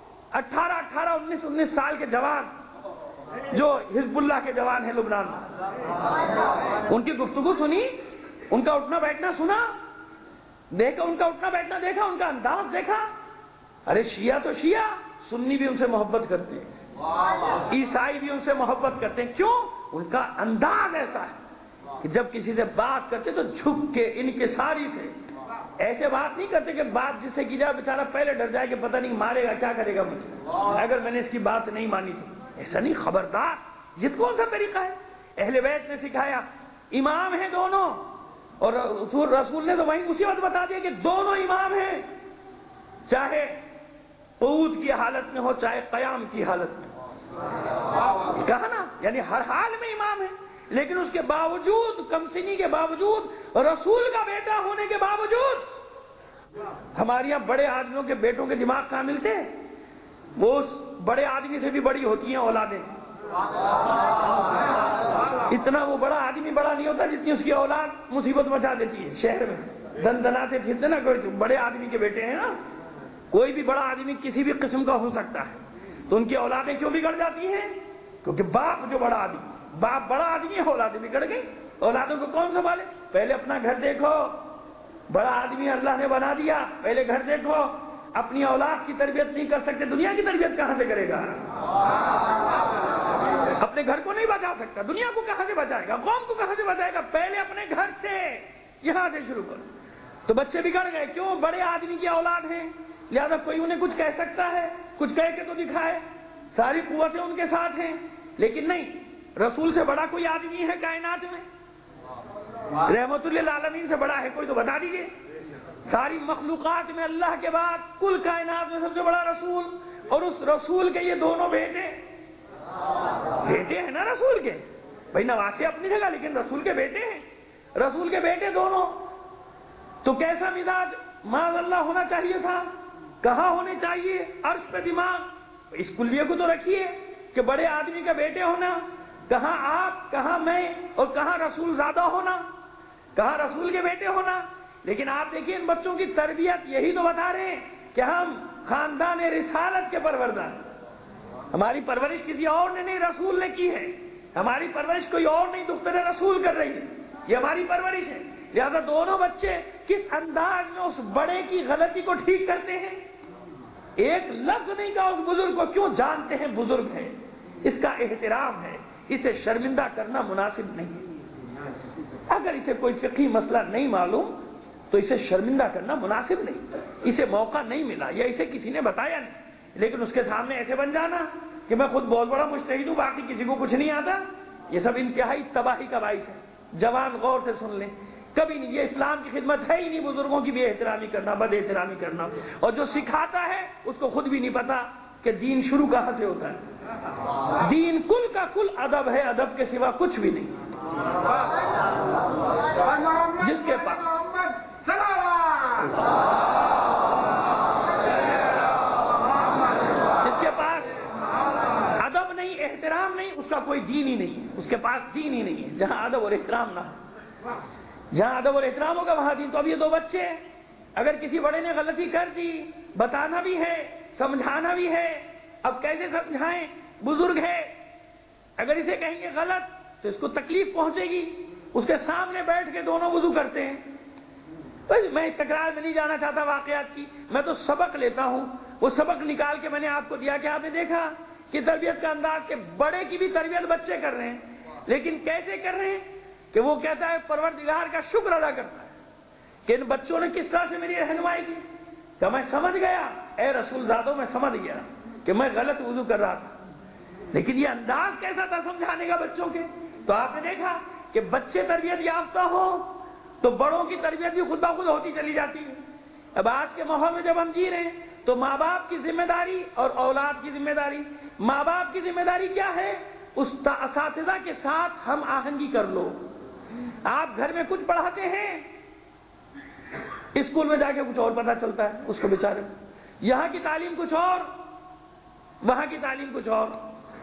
18 19 سال کے جوان جو حزب اللہ کے جوان ہیں لبنان میں، ان کی گفتگو سنی، ان کا اٹھنا بیٹھنا سنا، دیکھا ان کا اٹھنا بیٹھنا، دیکھا ان کا انداز دیکھا۔ ارے شیعہ تو شیعہ، سنی بھی ان سے محبت کرتے ہیں، عیسائی بھی ان سے محبت کرتے ہیں۔ کیوں؟ ان کا انداز ایسا ہے کہ جب کسی سے بات کرتے تو جھک کے انکساری سے، ایسے بات نہیں کرتے کہ بات جس سے کی جائے بیچارہ پہلے ڈر جائے کہ پتہ نہیں مارے گا کیا کرے گا مجھے اگر میں نے اس کی بات نہیں مانی تو۔ ایسا نہیں، خبردار، یہ کون سا طریقہ ہے؟ اہل بیت نے سکھایا، امام ہیں دونوں، اور رسول نے تو وہیں اسی وقت بتا دیا کہ دونوں امام ہیں، چاہے قعود کی حالت میں ہو چاہے قیام کی حالت میں، کہا نا، یعنی ہر حال میں امام ہے۔ لیکن اس کے باوجود، کم سنی کے باوجود، رسول کا بیٹا ہونے کے باوجود، ہمارے یہاں بڑے آدمیوں کے بیٹوں کے دماغ کہاں ملتے ہیں؟ وہ اس بڑے آدمی سے بھی بڑی ہوتی ہیں اولادیں۔ اتنا وہ بڑا آدمی بڑا نہیں ہوتا جتنی اس کی اولاد مصیبت مچا دیتی ہے شہر میں، دن دناتے پھرتے نا، کوئی بڑے آدمی کے بیٹے ہیں نا، کوئی بھی بڑا آدمی کسی بھی قسم کا ہو سکتا ہے، تو ان کی اولادیں کیوں بگڑ جاتی ہیں؟ کیونکہ باپ جو بڑا آدمی، باپ بڑا آدمی ہے، اولادیں بگڑ گئی۔ اولادوں کو کون سنبھالے؟ پہلے اپنا گھر دیکھو، بڑا آدمی اللہ نے بنا دیا، پہلے گھر دیکھو۔ اپنی اولاد کی تربیت نہیں کر سکتے، دنیا کی تربیت کہاں سے کرے گا؟ اپنے گھر کو نہیں بچا سکتا، دنیا کو کہاں سے بچائے گا؟ قوم کو کہاں سے بچائے گا؟ پہلے اپنے گھر سے، یہاں سے شروع کرو۔ تو بچے بگڑ گئے، کیوں؟ بڑے آدمی کی اولاد ہیں، لہذا کوئی انہیں کچھ کہہ سکتا ہے، کچھ کہہ کے تو دکھائے، ساری قوتیں ان کے ساتھ ہیں۔ لیکن نہیں، رسول سے بڑا کوئی آدمی ہے کائنات میں؟ رحمت للعالمین سے بڑا ہے کوئی تو بتا دیجئے۔ ساری مخلوقات میں اللہ کے بعد کل کائنات میں سب سے بڑا رسول، اور اس رسول کے یہ دونوں بیٹے ہیں نا رسول کے، بھائی نواسے اپنی جگہ لیکن رسول کے بیٹے ہیں، رسول کے بیٹے دونوں۔ تو کیسا مزاج معاذ اللہ ہونا چاہیے تھا؟ کہاں ہونے چاہیے؟ عرش پہ دماغ۔ اس کلیے کو تو رکھیے کہ بڑے آدمی کا بیٹے ہونا، کہاں آپ، کہاں میں، اور کہاں رسول زادہ ہونا، کہاں رسول کے بیٹے ہونا۔ لیکن آپ دیکھیے ان بچوں کی تربیت یہی تو بتا رہے ہیں کہ ہم خاندان رسالت کے پروردگار، ہماری پرورش کسی اور نے نہیں، رسول نے کی ہے۔ ہماری پرورش کوئی اور نہیں، دختر رسول کر رہی ہے، یہ ہماری پرورش ہے۔ لہذا دونوں بچے کس انداز میں اس بڑے کی غلطی کو ٹھیک کرتے ہیں، ایک لفظ نہیں کہا اس بزرگ کو، کیوں؟ جانتے ہیں بزرگ ہے، اس کا احترام ہے، اسے شرمندہ کرنا مناسب نہیں ہے۔ اگر اسے کوئی فقہی مسئلہ نہیں معلوم تو اسے شرمندہ کرنا مناسب نہیں، اسے موقع نہیں ملا یا اسے کسی نے بتایا نہیں، لیکن اس کے سامنے ایسے بن جانا کہ میں خود بہت بڑا مجتہد ہوں، باقی کسی کو کچھ نہیں آتا، یہ سب انتہائی تباہی کا باعث ہے۔ جوان غور سے سن لیں، کبھی نہیں، یہ اسلام کی خدمت ہے ہی نہیں، بزرگوں کی بے احترامی کرنا، بد احترامی کرنا، اور جو سکھاتا ہے اس کو خود بھی نہیں پتا کہ دین شروع کہاں سے ہوتا ہے۔ دین کل کا کل ادب ہے، ادب کے سوا کچھ بھی نہیں۔ جس کے پاس ادب نہیں، احترام نہیں، اس کا کوئی دین ہی نہیں ہے، اس کے پاس دین ہی نہیں ہے۔ جہاں ادب اور احترام نہ ہو، جہاں ادب اور احترام ہوگا وہاں دین۔ تو اب یہ دو بچے، اگر کسی بڑے نے غلطی کر دی، بتانا بھی ہے، سمجھانا بھی ہے، اب کیسے سمجھائیں؟ بزرگ ہے، اگر اسے کہیں گے غلط تو اس کو تکلیف پہنچے گی۔ اس کے سامنے بیٹھ کے دونوں وضو کرتے ہیں۔ میں تکرار میں نہیں جانا چاہتا واقعات کی، میں تو سبق لیتا ہوں، وہ سبق نکال کے میں نے آپ کو دیا کہ آپ نے دیکھا کہ تربیت کا انداز کے بڑے کی بھی تربیت بچے کر رہے ہیں، لیکن کیسے کر رہے ہیں کہ وہ کہتا ہے پروردگار کا شکر ادا کرتا ہے کہ ان بچوں نے کس طرح سے میری رہنمائی کی، کہ میں سمجھ گیا، اے رسول زادو میں سمجھ گیا کہ میں غلط وضو کر رہا تھا۔ لیکن یہ انداز کیسا تھا سمجھانے کا بچوں کے؟ تو آپ نے دیکھا کہ بچے تربیت یافتہ ہو تو بڑوں کی تربیت بھی خود بخود ہوتی چلی جاتی ہے۔ اب آج کے ماحول میں جب ہم جی رہے ہیں تو ماں باپ کی ذمہ داری اور اولاد کی ذمہ داری، ماں باپ کی ذمہ داری کیا ہے؟ اس اساتذہ کے ساتھ ہم آہنگی کر لو۔ آپ گھر میں کچھ پڑھاتے ہیں، اسکول میں جا کے کچھ اور پتہ چلتا ہے اس کو بیچارے، یہاں کی تعلیم کچھ اور، وہاں کی تعلیم کچھ اور۔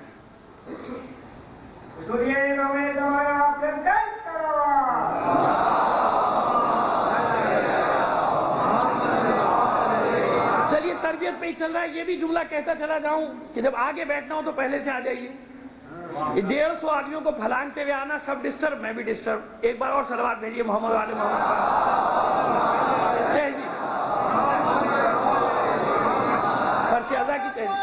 چلیے تربیت پہ ہی چل رہا ہے، یہ بھی جملہ کہتا چلا جاؤں کہ جب آگے بیٹھنا ہو تو پہلے سے آ جائیے۔ 150 آدمیوں کو پھلانگتے ہوئے آنا، سب ڈسٹرب، میں بھی ڈسٹرب۔ ایک بار اور صلوات بھیجیے محمد والے محمد فرش ادا کی تحریر۔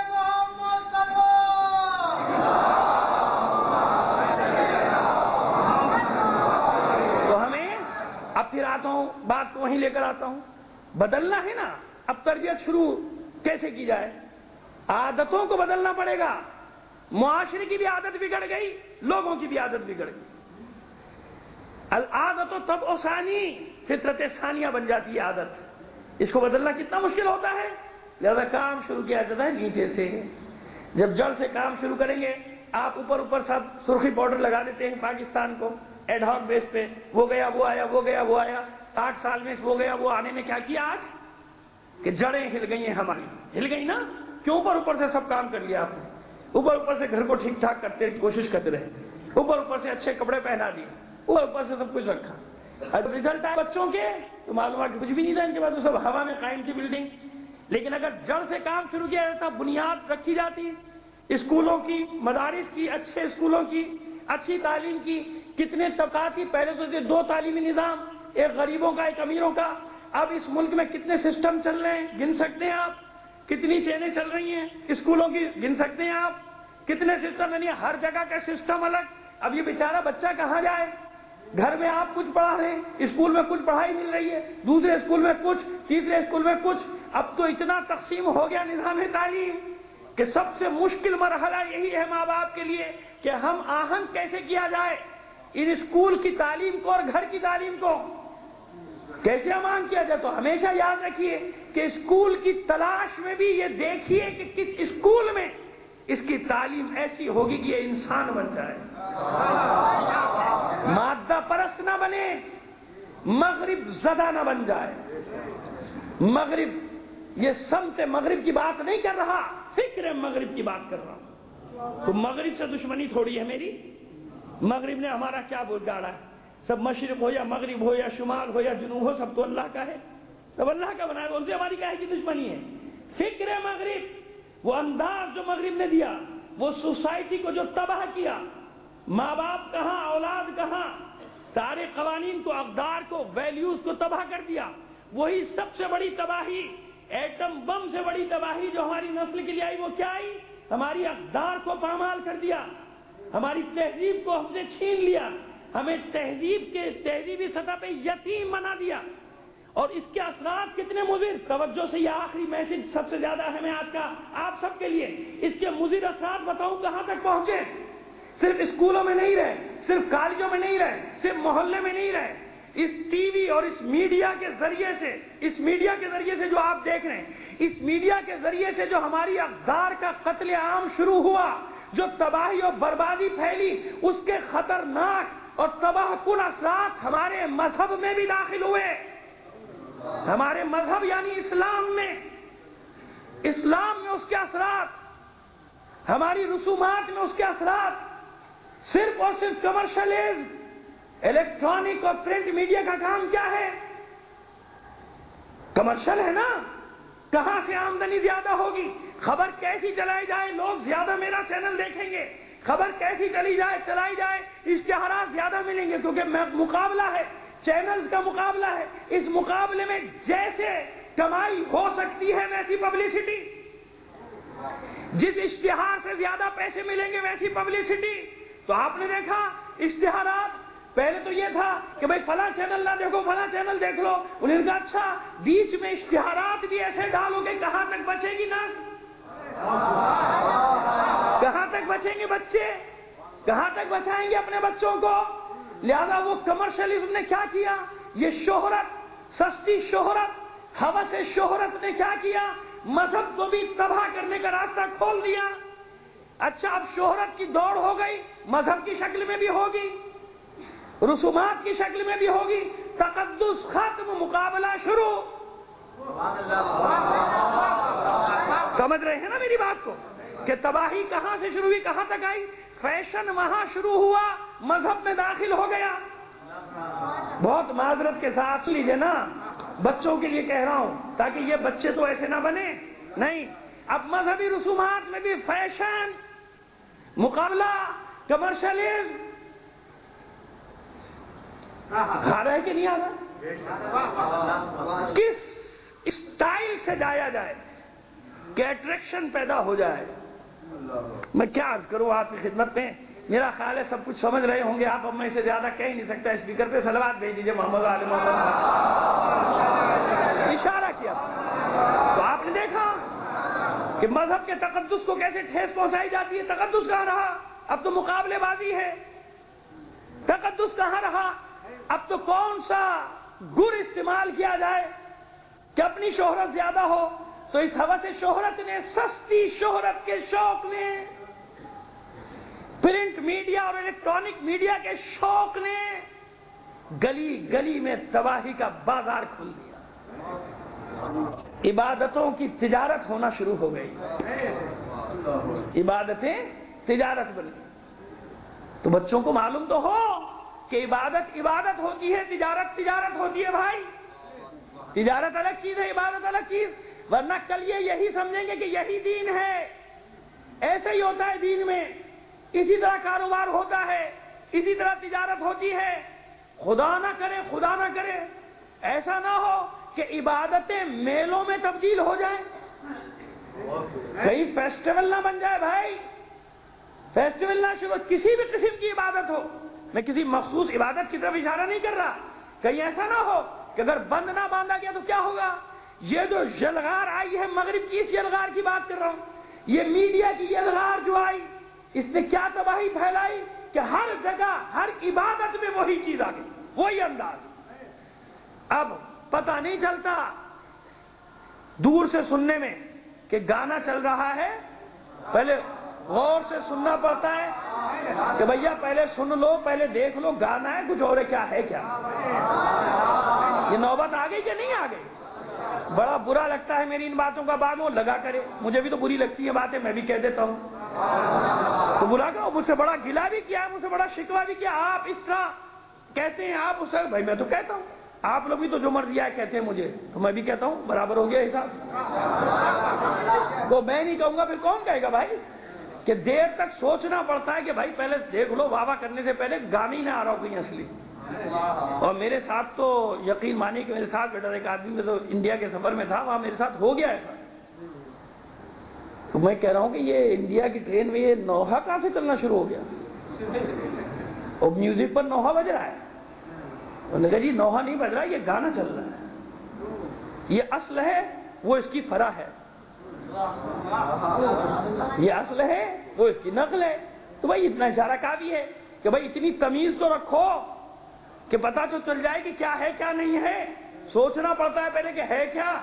تو ہمیں اب پھر آتا ہوں، بات کو وہیں لے کر آتا ہوں، بدلنا ہے نا۔ اب تربیت شروع کیسے کی جائے؟ عادتوں کو بدلنا پڑے گا۔ معاشرے کی بھی عادت بگڑ گئی، لوگوں کی بھی عادت بگڑ گئی۔ العادت و طبع ثانی، فطرت ثانیہ بن جاتی ہے عادت، اس کو بدلنا کتنا مشکل ہوتا ہے۔ لہذا کام شروع کیا جاتا ہے نیچے سے۔ جب جڑ سے کام شروع کریں گے، آپ اوپر سب سرخی پاؤڈر لگا دیتے ہیں پاکستان کو ایڈ ہاک بیس پہ، وہ گیا وہ آیا، وہ گیا وہ آیا، 8 سال میں وہ گیا وہ آنے میں کیا کیا آج کہ جڑیں ہل گئی ہیں ہماری، ہل گئی نا، کیوں؟ اوپر سے سب کام کر لیا آپ نے، اوپر سے گھر کو ٹھیک ٹھاک کرتے کوشش کرتے رہے، اوپر سے اچھے کپڑے پہنا دیے، اوپر سے سب کچھ رکھا، اب رزلٹ آئے بچوں کے تو معلوم ہے کہ کچھ بھی نہیں تھا ان کے پاس، تو سب ہوا میں قائم تھی بلڈنگ۔ لیکن اگر جڑ سے کام شروع کیا جاتا، بنیاد رکھی جاتی اسکولوں کی، مدارس کی، اچھے اسکولوں کی، اچھی تعلیم کی، کتنے طبقاتی، پہلے تو 2 تعلیمی نظام، ایک غریبوں کا ایک امیروں کا، اب اس ملک میں کتنے سسٹم چل رہے ہیں گن سکتے ہیں آپ؟ کتنی چینیں چل رہی ہیں اسکولوں کی گن سکتے ہیں آپ؟ کتنے سسٹم، یعنی ہر جگہ کا سسٹم الگ. اب یہ بیچارہ بچہ کہاں جائے؟ گھر میں آپ کچھ پڑھا رہے ہیں، اسکول میں کچھ پڑھائی مل رہی ہے، دوسرے اسکول میں کچھ، تیسرے اسکول میں کچھ. اب تو اتنا تقسیم ہو گیا نظام تعلیم کہ سب سے مشکل مرحلہ یہی ہے ماں باپ کے لیے کہ ہم آہنگ کیسے کیا جائے ان اسکول کی تعلیم کو اور گھر کی تعلیم کو، کیسے امان کیا جائے. تو ہمیشہ یاد رکھیے کہ اسکول کی تلاش میں بھی یہ دیکھیے کہ کس اسکول میں اس کی تعلیم ایسی ہوگی کہ یہ انسان بن جائے، مادہ پرست نہ بنے، مغرب زدہ نہ بن جائے. مغرب، یہ سمت مغرب کی بات نہیں کر رہا، فکر مغرب کی بات کر رہا ہوں. تو مغرب سے دشمنی تھوڑی ہے میری. مغرب نے ہمارا کیا بگاڑا ہے؟ سب مشرق ہو یا مغرب ہو یا شمال ہو یا جنوب ہو، سب تو اللہ کا ہے، سب اللہ کا بنایا، ان سے ہماری کیا دشمنی ہے؟ فکر مغرب، وہ انداز جو مغرب نے دیا، وہ سوسائٹی کو جو تباہ کیا، ماں باپ کہاں، اولاد کہاں، سارے قوانین کو، اقدار کو، ویلیوز کو تباہ کر دیا. وہی سب سے بڑی تباہی، ایٹم بم سے بڑی تباہی جو ہماری نسل کے لیے آئی، وہ کیا آئی؟ ہماری اقدار کو پامال کر دیا، ہماری تہذیب کو ہم سے چھین لیا، ہمیں تہذیبی سطح پہ یتیم بنا دیا. اور اس کے اثرات کتنے مضر، توجہ سے یہ آخری میسج سب سے زیادہ اہم ہے آج کا آپ سب کے لیے. اس کے مضر اثرات بتاؤں کہاں تک پہنچے؟ صرف اسکولوں میں نہیں رہے، صرف کالجوں میں نہیں رہے، صرف محلے میں نہیں رہے. اس ٹی وی اور اس میڈیا کے ذریعے سے جو آپ دیکھ رہے ہیں، اس میڈیا کے ذریعے سے جو ہماری اقدار کا قتل عام شروع ہوا، جو تباہی اور بربادی پھیلی، اس کے خطرناک اور تباہ کن اثرات ہمارے مذہب میں بھی داخل ہوئے. ہمارے مذہب یعنی اسلام میں اس کے اثرات، ہماری رسومات میں اس کے اثرات. صرف اور صرف کمرشلائز الیکٹرانک اور پرنٹ میڈیا کا کام کیا ہے؟ کمرشل ہے نا. کہاں سے آمدنی زیادہ ہوگی؟ خبر کیسی چلائی جائے لوگ زیادہ میرا چینل دیکھیں گے، خبر کیسی چلائی جائے اشتہارات زیادہ ملیں گے، کیونکہ مقابلہ ہے، چینلز کا مقابلہ ہے. اس مقابلے میں جیسے کمائی ہو سکتی ہے ویسی پبلسٹی، جس اشتہار سے زیادہ پیسے ملیں گے ویسی پبلسٹی. تو آپ نے دیکھا اشتہارات، پہلے تو یہ تھا کہ بھائی فلاں چینل نہ دیکھو، فلاں چینل دیکھ لو. انہوں نے کہا اچھا بیچ میں اشتہارات بھی ایسے ڈالو کہ کہاں تک بچے گی نسل، کہاں تک بچیں گے بچے، کہاں تک بچائیں گے اپنے بچوں کو. لہذا وہ کمرشلزم نے کیا کیا؟ یہ شہرت، سستی شہرت، ہوس شہرت نے کیا کیا؟ مذہب کو بھی تباہ کرنے کا راستہ کھول دیا. اچھا اب شہرت کی دوڑ ہو گئی، مذہب کی شکل میں بھی ہوگی، رسومات کی شکل میں بھی ہوگی. تقدس ختم، مقابلہ شروع. سمجھ رہے ہیں نا میری بات کو کہ تباہی کہاں سے شروع ہوئی، کہاں تک آئی؟ فیشن وہاں شروع ہوا، مذہب میں داخل ہو گیا. بہت معذرت کے ساتھ لیجیے نا، بچوں کے لیے کہہ رہا ہوں تاکہ یہ بچے تو ایسے نہ بنے. نہیں، اب مذہبی رسومات میں بھی فیشن، مقابلہ، کمرشلزم آ رہا ہے کہ نہیں آ رہا؟ کس اسٹائل سے جایا جائے کہ اٹریکشن پیدا ہو جائے. میں کیا عرض کروں آپ کی خدمت میں، میرا خیال ہے سب کچھ سمجھ رہے ہوں گے آپ. اب میں اسے زیادہ کہہ نہیں سکتا. اسپیکر پہ صلوات بھیج دیجیے محمد علی محمد. اشارہ کیا تو آپ نے دیکھا کہ مذہب کے تقدس کو کیسے ٹھیس پہنچائی جاتی ہے. تقدس کہاں رہا؟ اب تو مقابلے بازی ہے. تقدس کہاں رہا؟ اب تو کون سا گر استعمال کیا جائے کہ اپنی شہرت زیادہ ہو. تو اس ہوس شہرت نے، سستی شہرت کے شوق نے، پرنٹ میڈیا اور الیکٹرانک میڈیا کے شوق نے گلی گلی میں تباہی کا بازار کھول دیا. عبادتوں کی تجارت ہونا شروع ہو گئی، عبادتیں تجارت بنی. تو بچوں کو معلوم تو ہو کہ عبادت عبادت ہوتی ہے، تجارت تجارت ہوتی ہے. بھائی تجارت الگ چیز ہے، عبادت الگ چیز. ورنہ کل یہ یہی سمجھیں گے کہ یہی دین ہے. ایسے ہی ہوتا ہے دین میں، اسی طرح کاروبار ہوتا ہے. اسی طرح تجارت ہوتی ہے. خدا نہ کرے ایسا نہ ہو کہ عبادتیں میلوں میں تبدیل ہو جائیں, کہیں فیسٹیول نہ بن جائے بھائی, فیسٹیول نہ شروع, کسی بھی قسم کی عبادت ہو, میں کسی مخصوص عبادت کی طرف اشارہ نہیں کر رہا, کہیں ایسا نہ ہو کہ اگر بند نہ باندھا گیا تو کیا ہوگا. یہ جو یلغار آئی ہے مغرب کی, اس یلغار کی بات کر رہا ہوں, یہ میڈیا کی یلغار جو آئی, اس نے کیا تباہی پھیلائی کہ ہر جگہ ہر عبادت میں وہی چیز آ گئی, وہی انداز. اب پتہ نہیں چلتا دور سے سننے میں کہ گانا چل رہا ہے, پہلے غور سے سننا پڑتا ہے کہ بھیا پہلے سن لو, پہلے دیکھ لو گانا ہے کچھ اور ہے, کیا ہے کیا. یہ نوبت آ گئی کہ نہیں آ گئی. بڑا برا لگتا ہے میری ان باتوں کا, بعد وہ لگا کرے, مجھے بھی تو بری لگتی ہے باتیں, میں بھی کہہ دیتا ہوں, تو برا کہو. مجھ سے بڑا گلا بھی کیا, مجھ سے بڑا شکوہ بھی کیا, آپ اس طرح کہتے ہیں, آپ اسے, بھائی میں تو کہتا ہوں, آپ لوگ بھی تو جو مرضی آئے کہتے ہیں مجھے, تو میں بھی کہتا ہوں, برابر ہو گیا حساب. تو میں نہیں کہوں گا پھر کون کہے گا بھائی, کہ دیر تک سوچنا پڑتا ہے کہ بھائی پہلے دیکھ لو, واہ واہ کرنے سے پہلے گانے ہی نہ آ رہا ہو کہیں اصلی. اور میرے ساتھ تو یقین مانی کہ میرے ساتھ بیٹھا ایک آدمی میں تو انڈیا کے سفر میں تھا, وہاں میرے ساتھ ہو گیا ایسا. تو میں کہہ رہا ہوں کہ یہ انڈیا کی ٹرین میں یہ نوحہ کہاں سے چلنا شروع ہو گیا, اور میوزک پر نوحہ بج رہا ہے. انہوں نے کہا جی نوحہ نہیں بج رہا, یہ گانا چل رہا ہے, یہ اصل ہے وہ اس کی فرع ہے, یہ اصل ہے وہ اس کی نقل ہے. تو بھائی اتنا اشارہ کافی ہے کہ بھائی اتنی تمیز تو رکھو کہ پتہ تو چل جائے کہ کیا ہے کیا نہیں ہے. سوچنا پڑتا ہے پہلے کہ ہے کیا.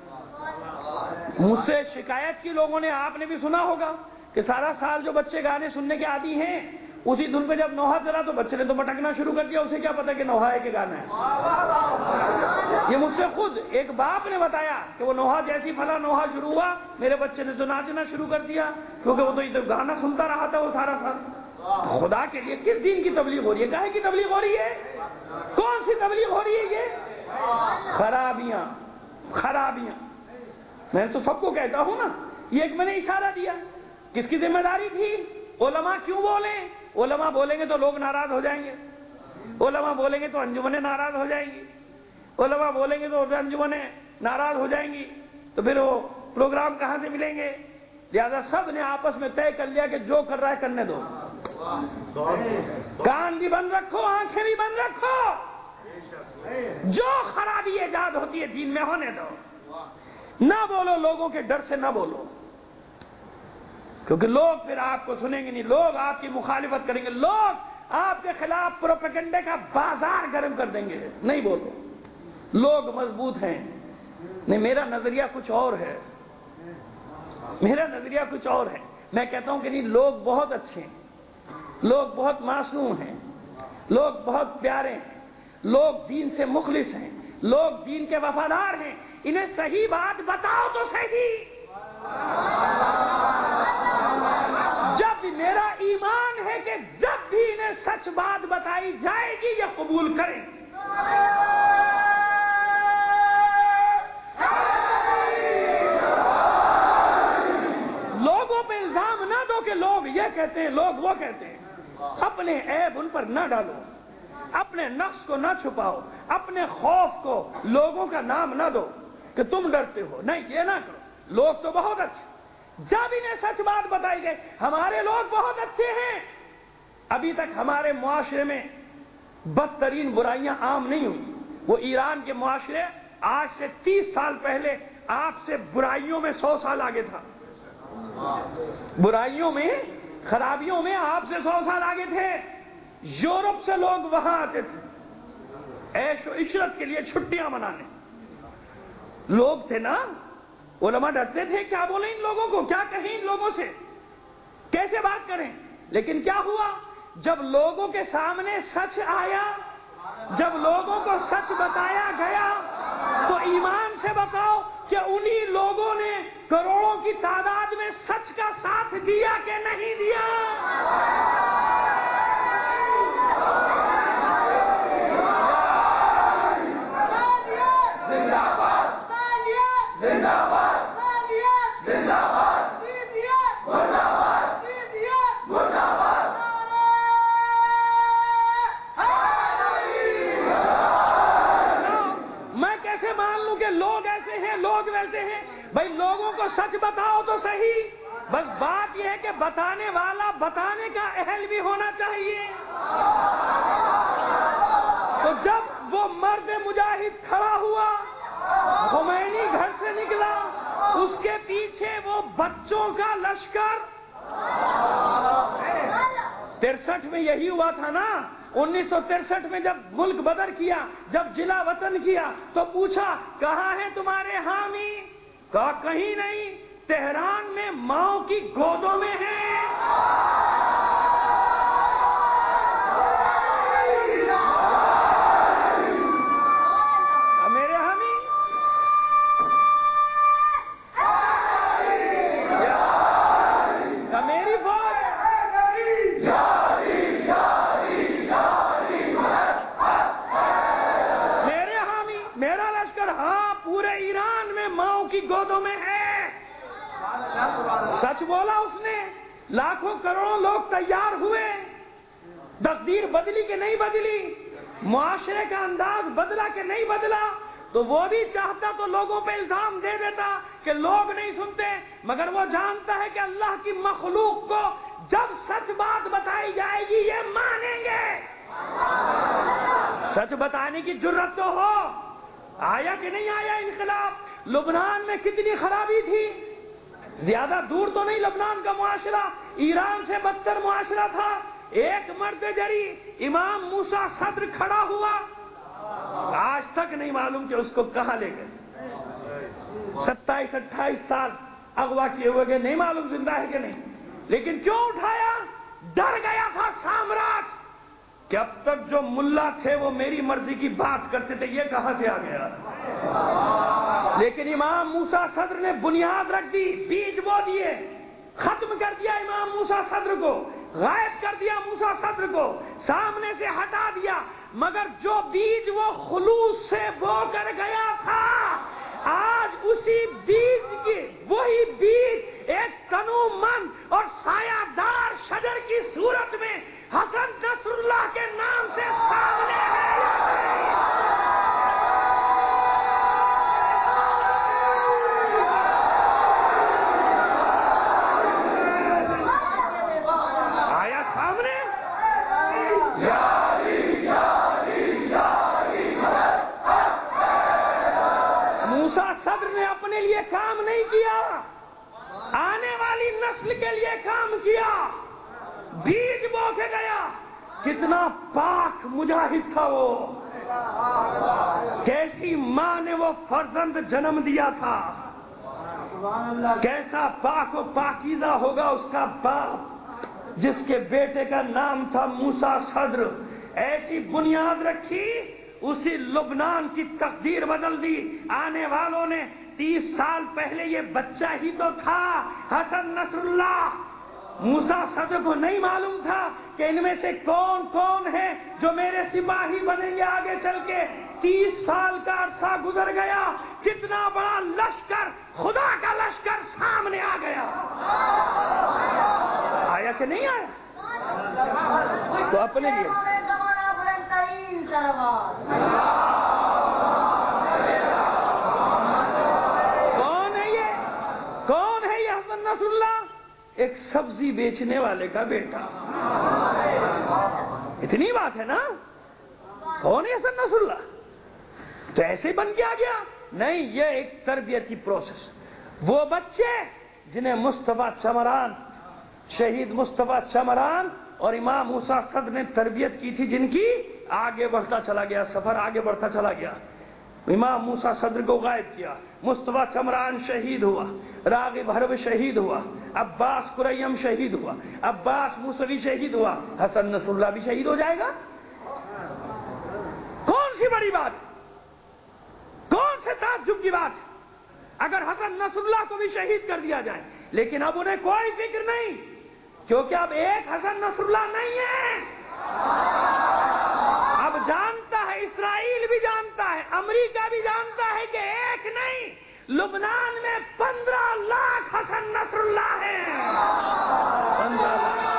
مجھ سے شکایت کی لوگوں نے, آپ نے بھی سنا ہوگا کہ سارا سال جو بچے گانے سننے کے عادی ہیں, اسی دن پہ جب نوحہ چلا تو بچے نے تو مٹکنا شروع کر دیا, اسے کیا پتا کہ نوحہ ہے کہ گانا ہے. یہ مجھ سے خود ایک باپ نے بتایا کہ وہ نوحہ جیسی فلاں نوحہ شروع ہوا, میرے بچے نے تو ناچنا شروع کر دیا, کیونکہ وہ تو ادھر گانا سنتا رہا تھا وہ سارا سال. خدا کے لیے کس دین کی تبلیغ ہو رہی ہے, کاہے کی تبلیغ ہو رہی ہے, کون سی تبلیغ ہو رہی ہے. یہ خرابیاں میں تو سب کو کہتا ہوں نا. یہ ایک میں نے اشارہ دیا, کس کی ذمہ داری تھی. علماء کیوں بولیں, علماء بولیں گے تو لوگ ناراض ہو جائیں گے, علماء بولیں گے تو انجمنیں ناراض ہو جائیں گی, علماء بولیں گے تو انجمنیں ناراض ہو جائیں گی, تو پھر وہ پروگرام کہاں سے ملیں گے. لہذا سب نے آپس میں طے کر لیا کہ جو کر رہا ہے کرنے دو, کان بھی بند رکھو, آنکھیں بھی بند رکھو, جو خرابی ایجاد ہوتی ہے دین میں ہونے دو. نہ بولو, لوگوں کے ڈر سے نہ بولو, کیونکہ لوگ پھر آپ کو سنیں گے نہیں, لوگ آپ کی مخالفت کریں گے, لوگ آپ کے خلاف پروپیگنڈے کا بازار گرم کر دیں گے. نہیں بولو, لوگ مضبوط ہیں. نہیں, میرا نظریہ کچھ اور ہے, میرا نظریہ کچھ اور ہے. میں کہتا ہوں کہ نہیں, لوگ بہت اچھے ہیں, لوگ بہت معصوم ہیں, لوگ بہت پیارے ہیں, لوگ دین سے مخلص ہیں, لوگ دین کے وفادار ہیں. انہیں صحیح بات بتاؤ تو صحیح. جب میرا ایمان ہے کہ جب بھی انہیں سچ بات بتائی جائے گی یہ قبول کریں. لوگوں پہ الزام نہ دو کہ لوگ یہ کہتے ہیں لوگ وہ کہتے ہیں. اپنے عیب ان پر نہ ڈالو, اپنے نقص کو نہ چھپاؤ, اپنے خوف کو لوگوں کا نام نہ دو کہ تم ڈرتے ہو. نہیں, یہ نہ کرو. لوگ تو بہت اچھے, جب انہیں سچ بات بتائی گئی, ہمارے لوگ بہت اچھے ہیں. ابھی تک ہمارے معاشرے میں بدترین برائیاں عام نہیں ہوئی. وہ ایران کے معاشرے آج سے 30 سال پہلے آپ سے برائیوں میں 100 سال آگے تھا. برائیوں میں, خرابیوں میں آپ سے 100 سال آگے تھے. یورپ سے لوگ وہاں آتے تھے عیش و عشرت کے لیے, چھٹیاں منانے. لوگ تھے نا, علماء ڈرتے تھے کیا بولیں ان لوگوں کو, کیا کہیں ان لوگوں سے, کیسے بات کریں. لیکن کیا ہوا, جب لوگوں کے سامنے سچ آیا, جب لوگوں کو سچ بتایا گیا, تو ایمان سے بتاؤ کہ انہی لوگوں نے کروڑوں کی تعداد میں سچ کا ساتھ دیا کہ نہیں دیا. لوگ ایسے ہیں، لوگ ویسے ہیں. بھائی لوگوں کو سچ بتاؤ تو صحیح، بس بات یہ ہے کہ بتانے والا بتانے کا اہل بھی ہونا چاہیے. تو جب وہ مرد مجاہد کھڑا ہوا، خمینی گھر سے نکلا، اس کے پیچھے وہ بچوں کا لشکر. 63 میں یہی ہوا تھا نا. 1963 میں جب ملک بدر کیا، جب جلا وطن کیا، تو پوچھا کہاں ہے تمہارے حامی؟ کہا کہیں نہیں، تہران میں ماؤں کی گودوں میں ہیں. میرے حامی میری فوج، میرے حامی، میرا لشکر، ہاں پورے ایران میں ماؤں کی گودوں میں ہے. سچ بولا اس نے. لاکھوں کروڑوں لوگ تیار ہوئے. تقدیر بدلی کہ نہیں بدلی؟ معاشرے کا انداز بدلا کہ نہیں بدلا؟ تو وہ بھی چاہتا تو لوگوں پہ الزام دے دیتا کہ لوگ نہیں سنتے، مگر وہ جانتا ہے کہ اللہ کی مخلوق کو جب سچ بات بتائی جائے گی یہ مانیں گے. سچ بتانے کی جرت تو ہو. آیا کہ نہیں آیا انقلاب؟ لبنان میں کتنی خرابی تھی. زیادہ دور تو نہیں لبنان کا معاشرہ، ایران سے بدتر معاشرہ تھا. ایک مرد جری امام موسیٰ صدر کھڑا ہوا، آج تک نہیں معلوم کہ اس کو کہاں لے گئے. 27-28 سال اغوا کیے ہوئے گئے، نہیں معلوم زندہ ہے کہ نہیں. لیکن کیوں اٹھایا؟ ڈر گیا تھا سامراج کہ اب تک جو ملا تھے وہ میری مرضی کی بات کرتے تھے، یہ کہاں سے آ گیا. لیکن امام موسیٰ صدر نے بنیاد رکھ دی، بیج بو دیے، ختم کر دیا امام موسیٰ صدر کو، غائب کر دیا موسیٰ صدر کو، سامنے سے ہٹا دیا. مگر جو بیج وہ خلوص سے بو کر گیا تھا، آج اسی بیج کی وہی بیج ایک تنو مند اور سایہ دار شجر کی صورت میں حسن نصر اللہ کے نام سے سامنے ہے. آیا سامنے؟ موسیٰ صدر نے اپنے لیے کام نہیں کیا، آنے والی نسل کے لیے کام کیا. بیج بو کے گیا. کتنا پاک مجاہد تھا وہ، کیسی ماں نے وہ فرزند جنم دیا تھا، کیسا پاک و پاکیزہ ہوگا اس کا باپ جس کے بیٹے کا نام تھا موسیٰ صدر. ایسی بنیاد رکھی، اسی لبنان کی تقدیر بدل دی. آنے والوں نے 30 سال پہلے یہ بچہ ہی تو تھا حسن نصر اللہ. موسیٰ صدر کو نہیں معلوم تھا کہ ان میں سے کون کون ہے جو میرے سپاہی بنیں گے آگے چل کے. 30 سال کا عرصہ گزر گیا، کتنا بڑا لشکر، خدا کا لشکر سامنے آ گیا. آیا کہ نہیں آیا؟ تو اپنے لیے کون ہے یہ؟ کون ہے یہ حسن نصر اللہ؟ ایک سبزی بیچنے والے کا بیٹا. اتنی بات ہے نا. کون ہے حسن نصر اللہ؟ تو ایسے ہی بن کے آ گیا؟ نہیں، یہ ایک تربیت کی پروسیس. وہ بچے جنہیں مصطفیٰ چمران، شہید مصطفیٰ چمران اور امام موسیٰ صدر نے تربیت کی تھی، جن کی آگے بڑھتا چلا گیا، سفر آگے بڑھتا چلا گیا. امام موسیٰ صدر کو غائب کیا، مصطفیٰ چمران شہید ہوا، راغب حرب شہید ہوا، عباس قریم شہید ہوا، عباس موسوی شہید ہوا، حسن نصر اللہ بھی شہید ہو جائے گا. کون سی بڑی بات ہے؟ کون سے تعجب کی بات ہے اگر حسن نصر اللہ کو بھی شہید کر دیا جائے؟ لیکن اب انہیں کوئی فکر نہیں، کیونکہ اب ایک حسن نصر اللہ نہیں ہے. اب جانتا ہے، اسرائیل بھی جانتا ہے، امریکہ بھی جانتا ہے کہ ایک نہیں، لبنان میں 15 لاکھ حسن نصر اللہ ہیں. 15 لاکھ.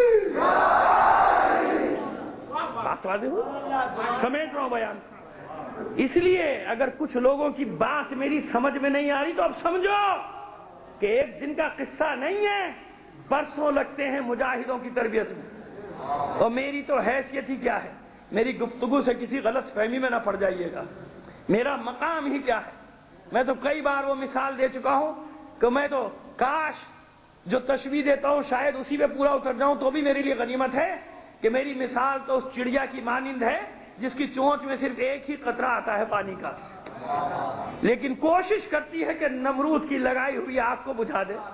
بات واضح ہو؟ سمیٹ رہا ہوں بیان. اس لیے اگر کچھ لوگوں کی بات میری سمجھ میں نہیں آ رہی تو اب سمجھو کہ ایک دن کا قصہ نہیں ہے، برسوں لگتے ہیں مجاہدوں کی تربیت میں، اور میری تو حیثیت ہی کیا ہے، میری گفتگو سے کسی غلط فہمی میں نہ پڑ جائیے گا، میرا مقام ہی کیا ہے۔ میں تو کئی بار وہ مثال دے چکا ہوں کہ میں تو کاش جو تشبیہ دیتا ہوں شاید اسی پہ پورا اتر جاؤں تو بھی میرے لیے غنیمت ہے کہ میری مثال تو اس چڑیا کی مانند ہے جس کی چونچ میں صرف ایک ہی قطرہ آتا ہے پانی کا، لیکن کوشش کرتی ہے کہ نمرود کی لگائی ہوئی آگ کو بجھا دے،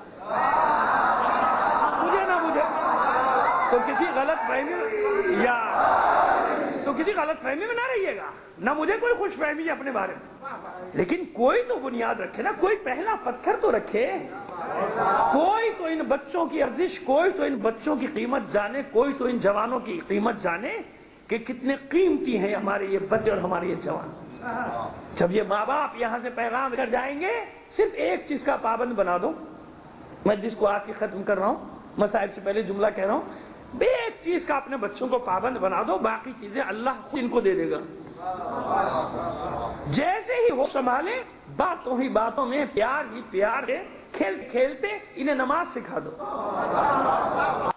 مجھے نہ بجھے تو کسی غلط فہمی میں نہ رہیے گا، نہ مجھے کوئی خوش فہمی ہے اپنے بارے میں، لیکن کوئی تو بنیاد رکھے نا، کوئی پہلا پتھر تو رکھے، کوئی تو ان بچوں کی ارزش، کوئی تو ان بچوں کی قیمت جانے، کوئی تو ان جوانوں کی قیمت جانے کہ کتنے قیمتی ہیں ہمارے یہ بچے اور ہمارے یہ جوان۔ جب یہ ماں باپ یہاں سے پیغام کر جائیں گے، صرف ایک چیز کا پابند بنا دو، میں جس کو آج کی ختم کر رہا ہوں، میں صاحب سے پہلے جملہ کہہ رہا ہوں، ایک چیز کا اپنے بچوں کو پابند بنا دو، باقی چیزیں اللہ خود ان کو دے دے گا۔ جیسے ہی وہ سنبھالے، باتوں ہی باتوں میں پیار ہی پیار سے کھیلتے انہیں نماز سکھا دو۔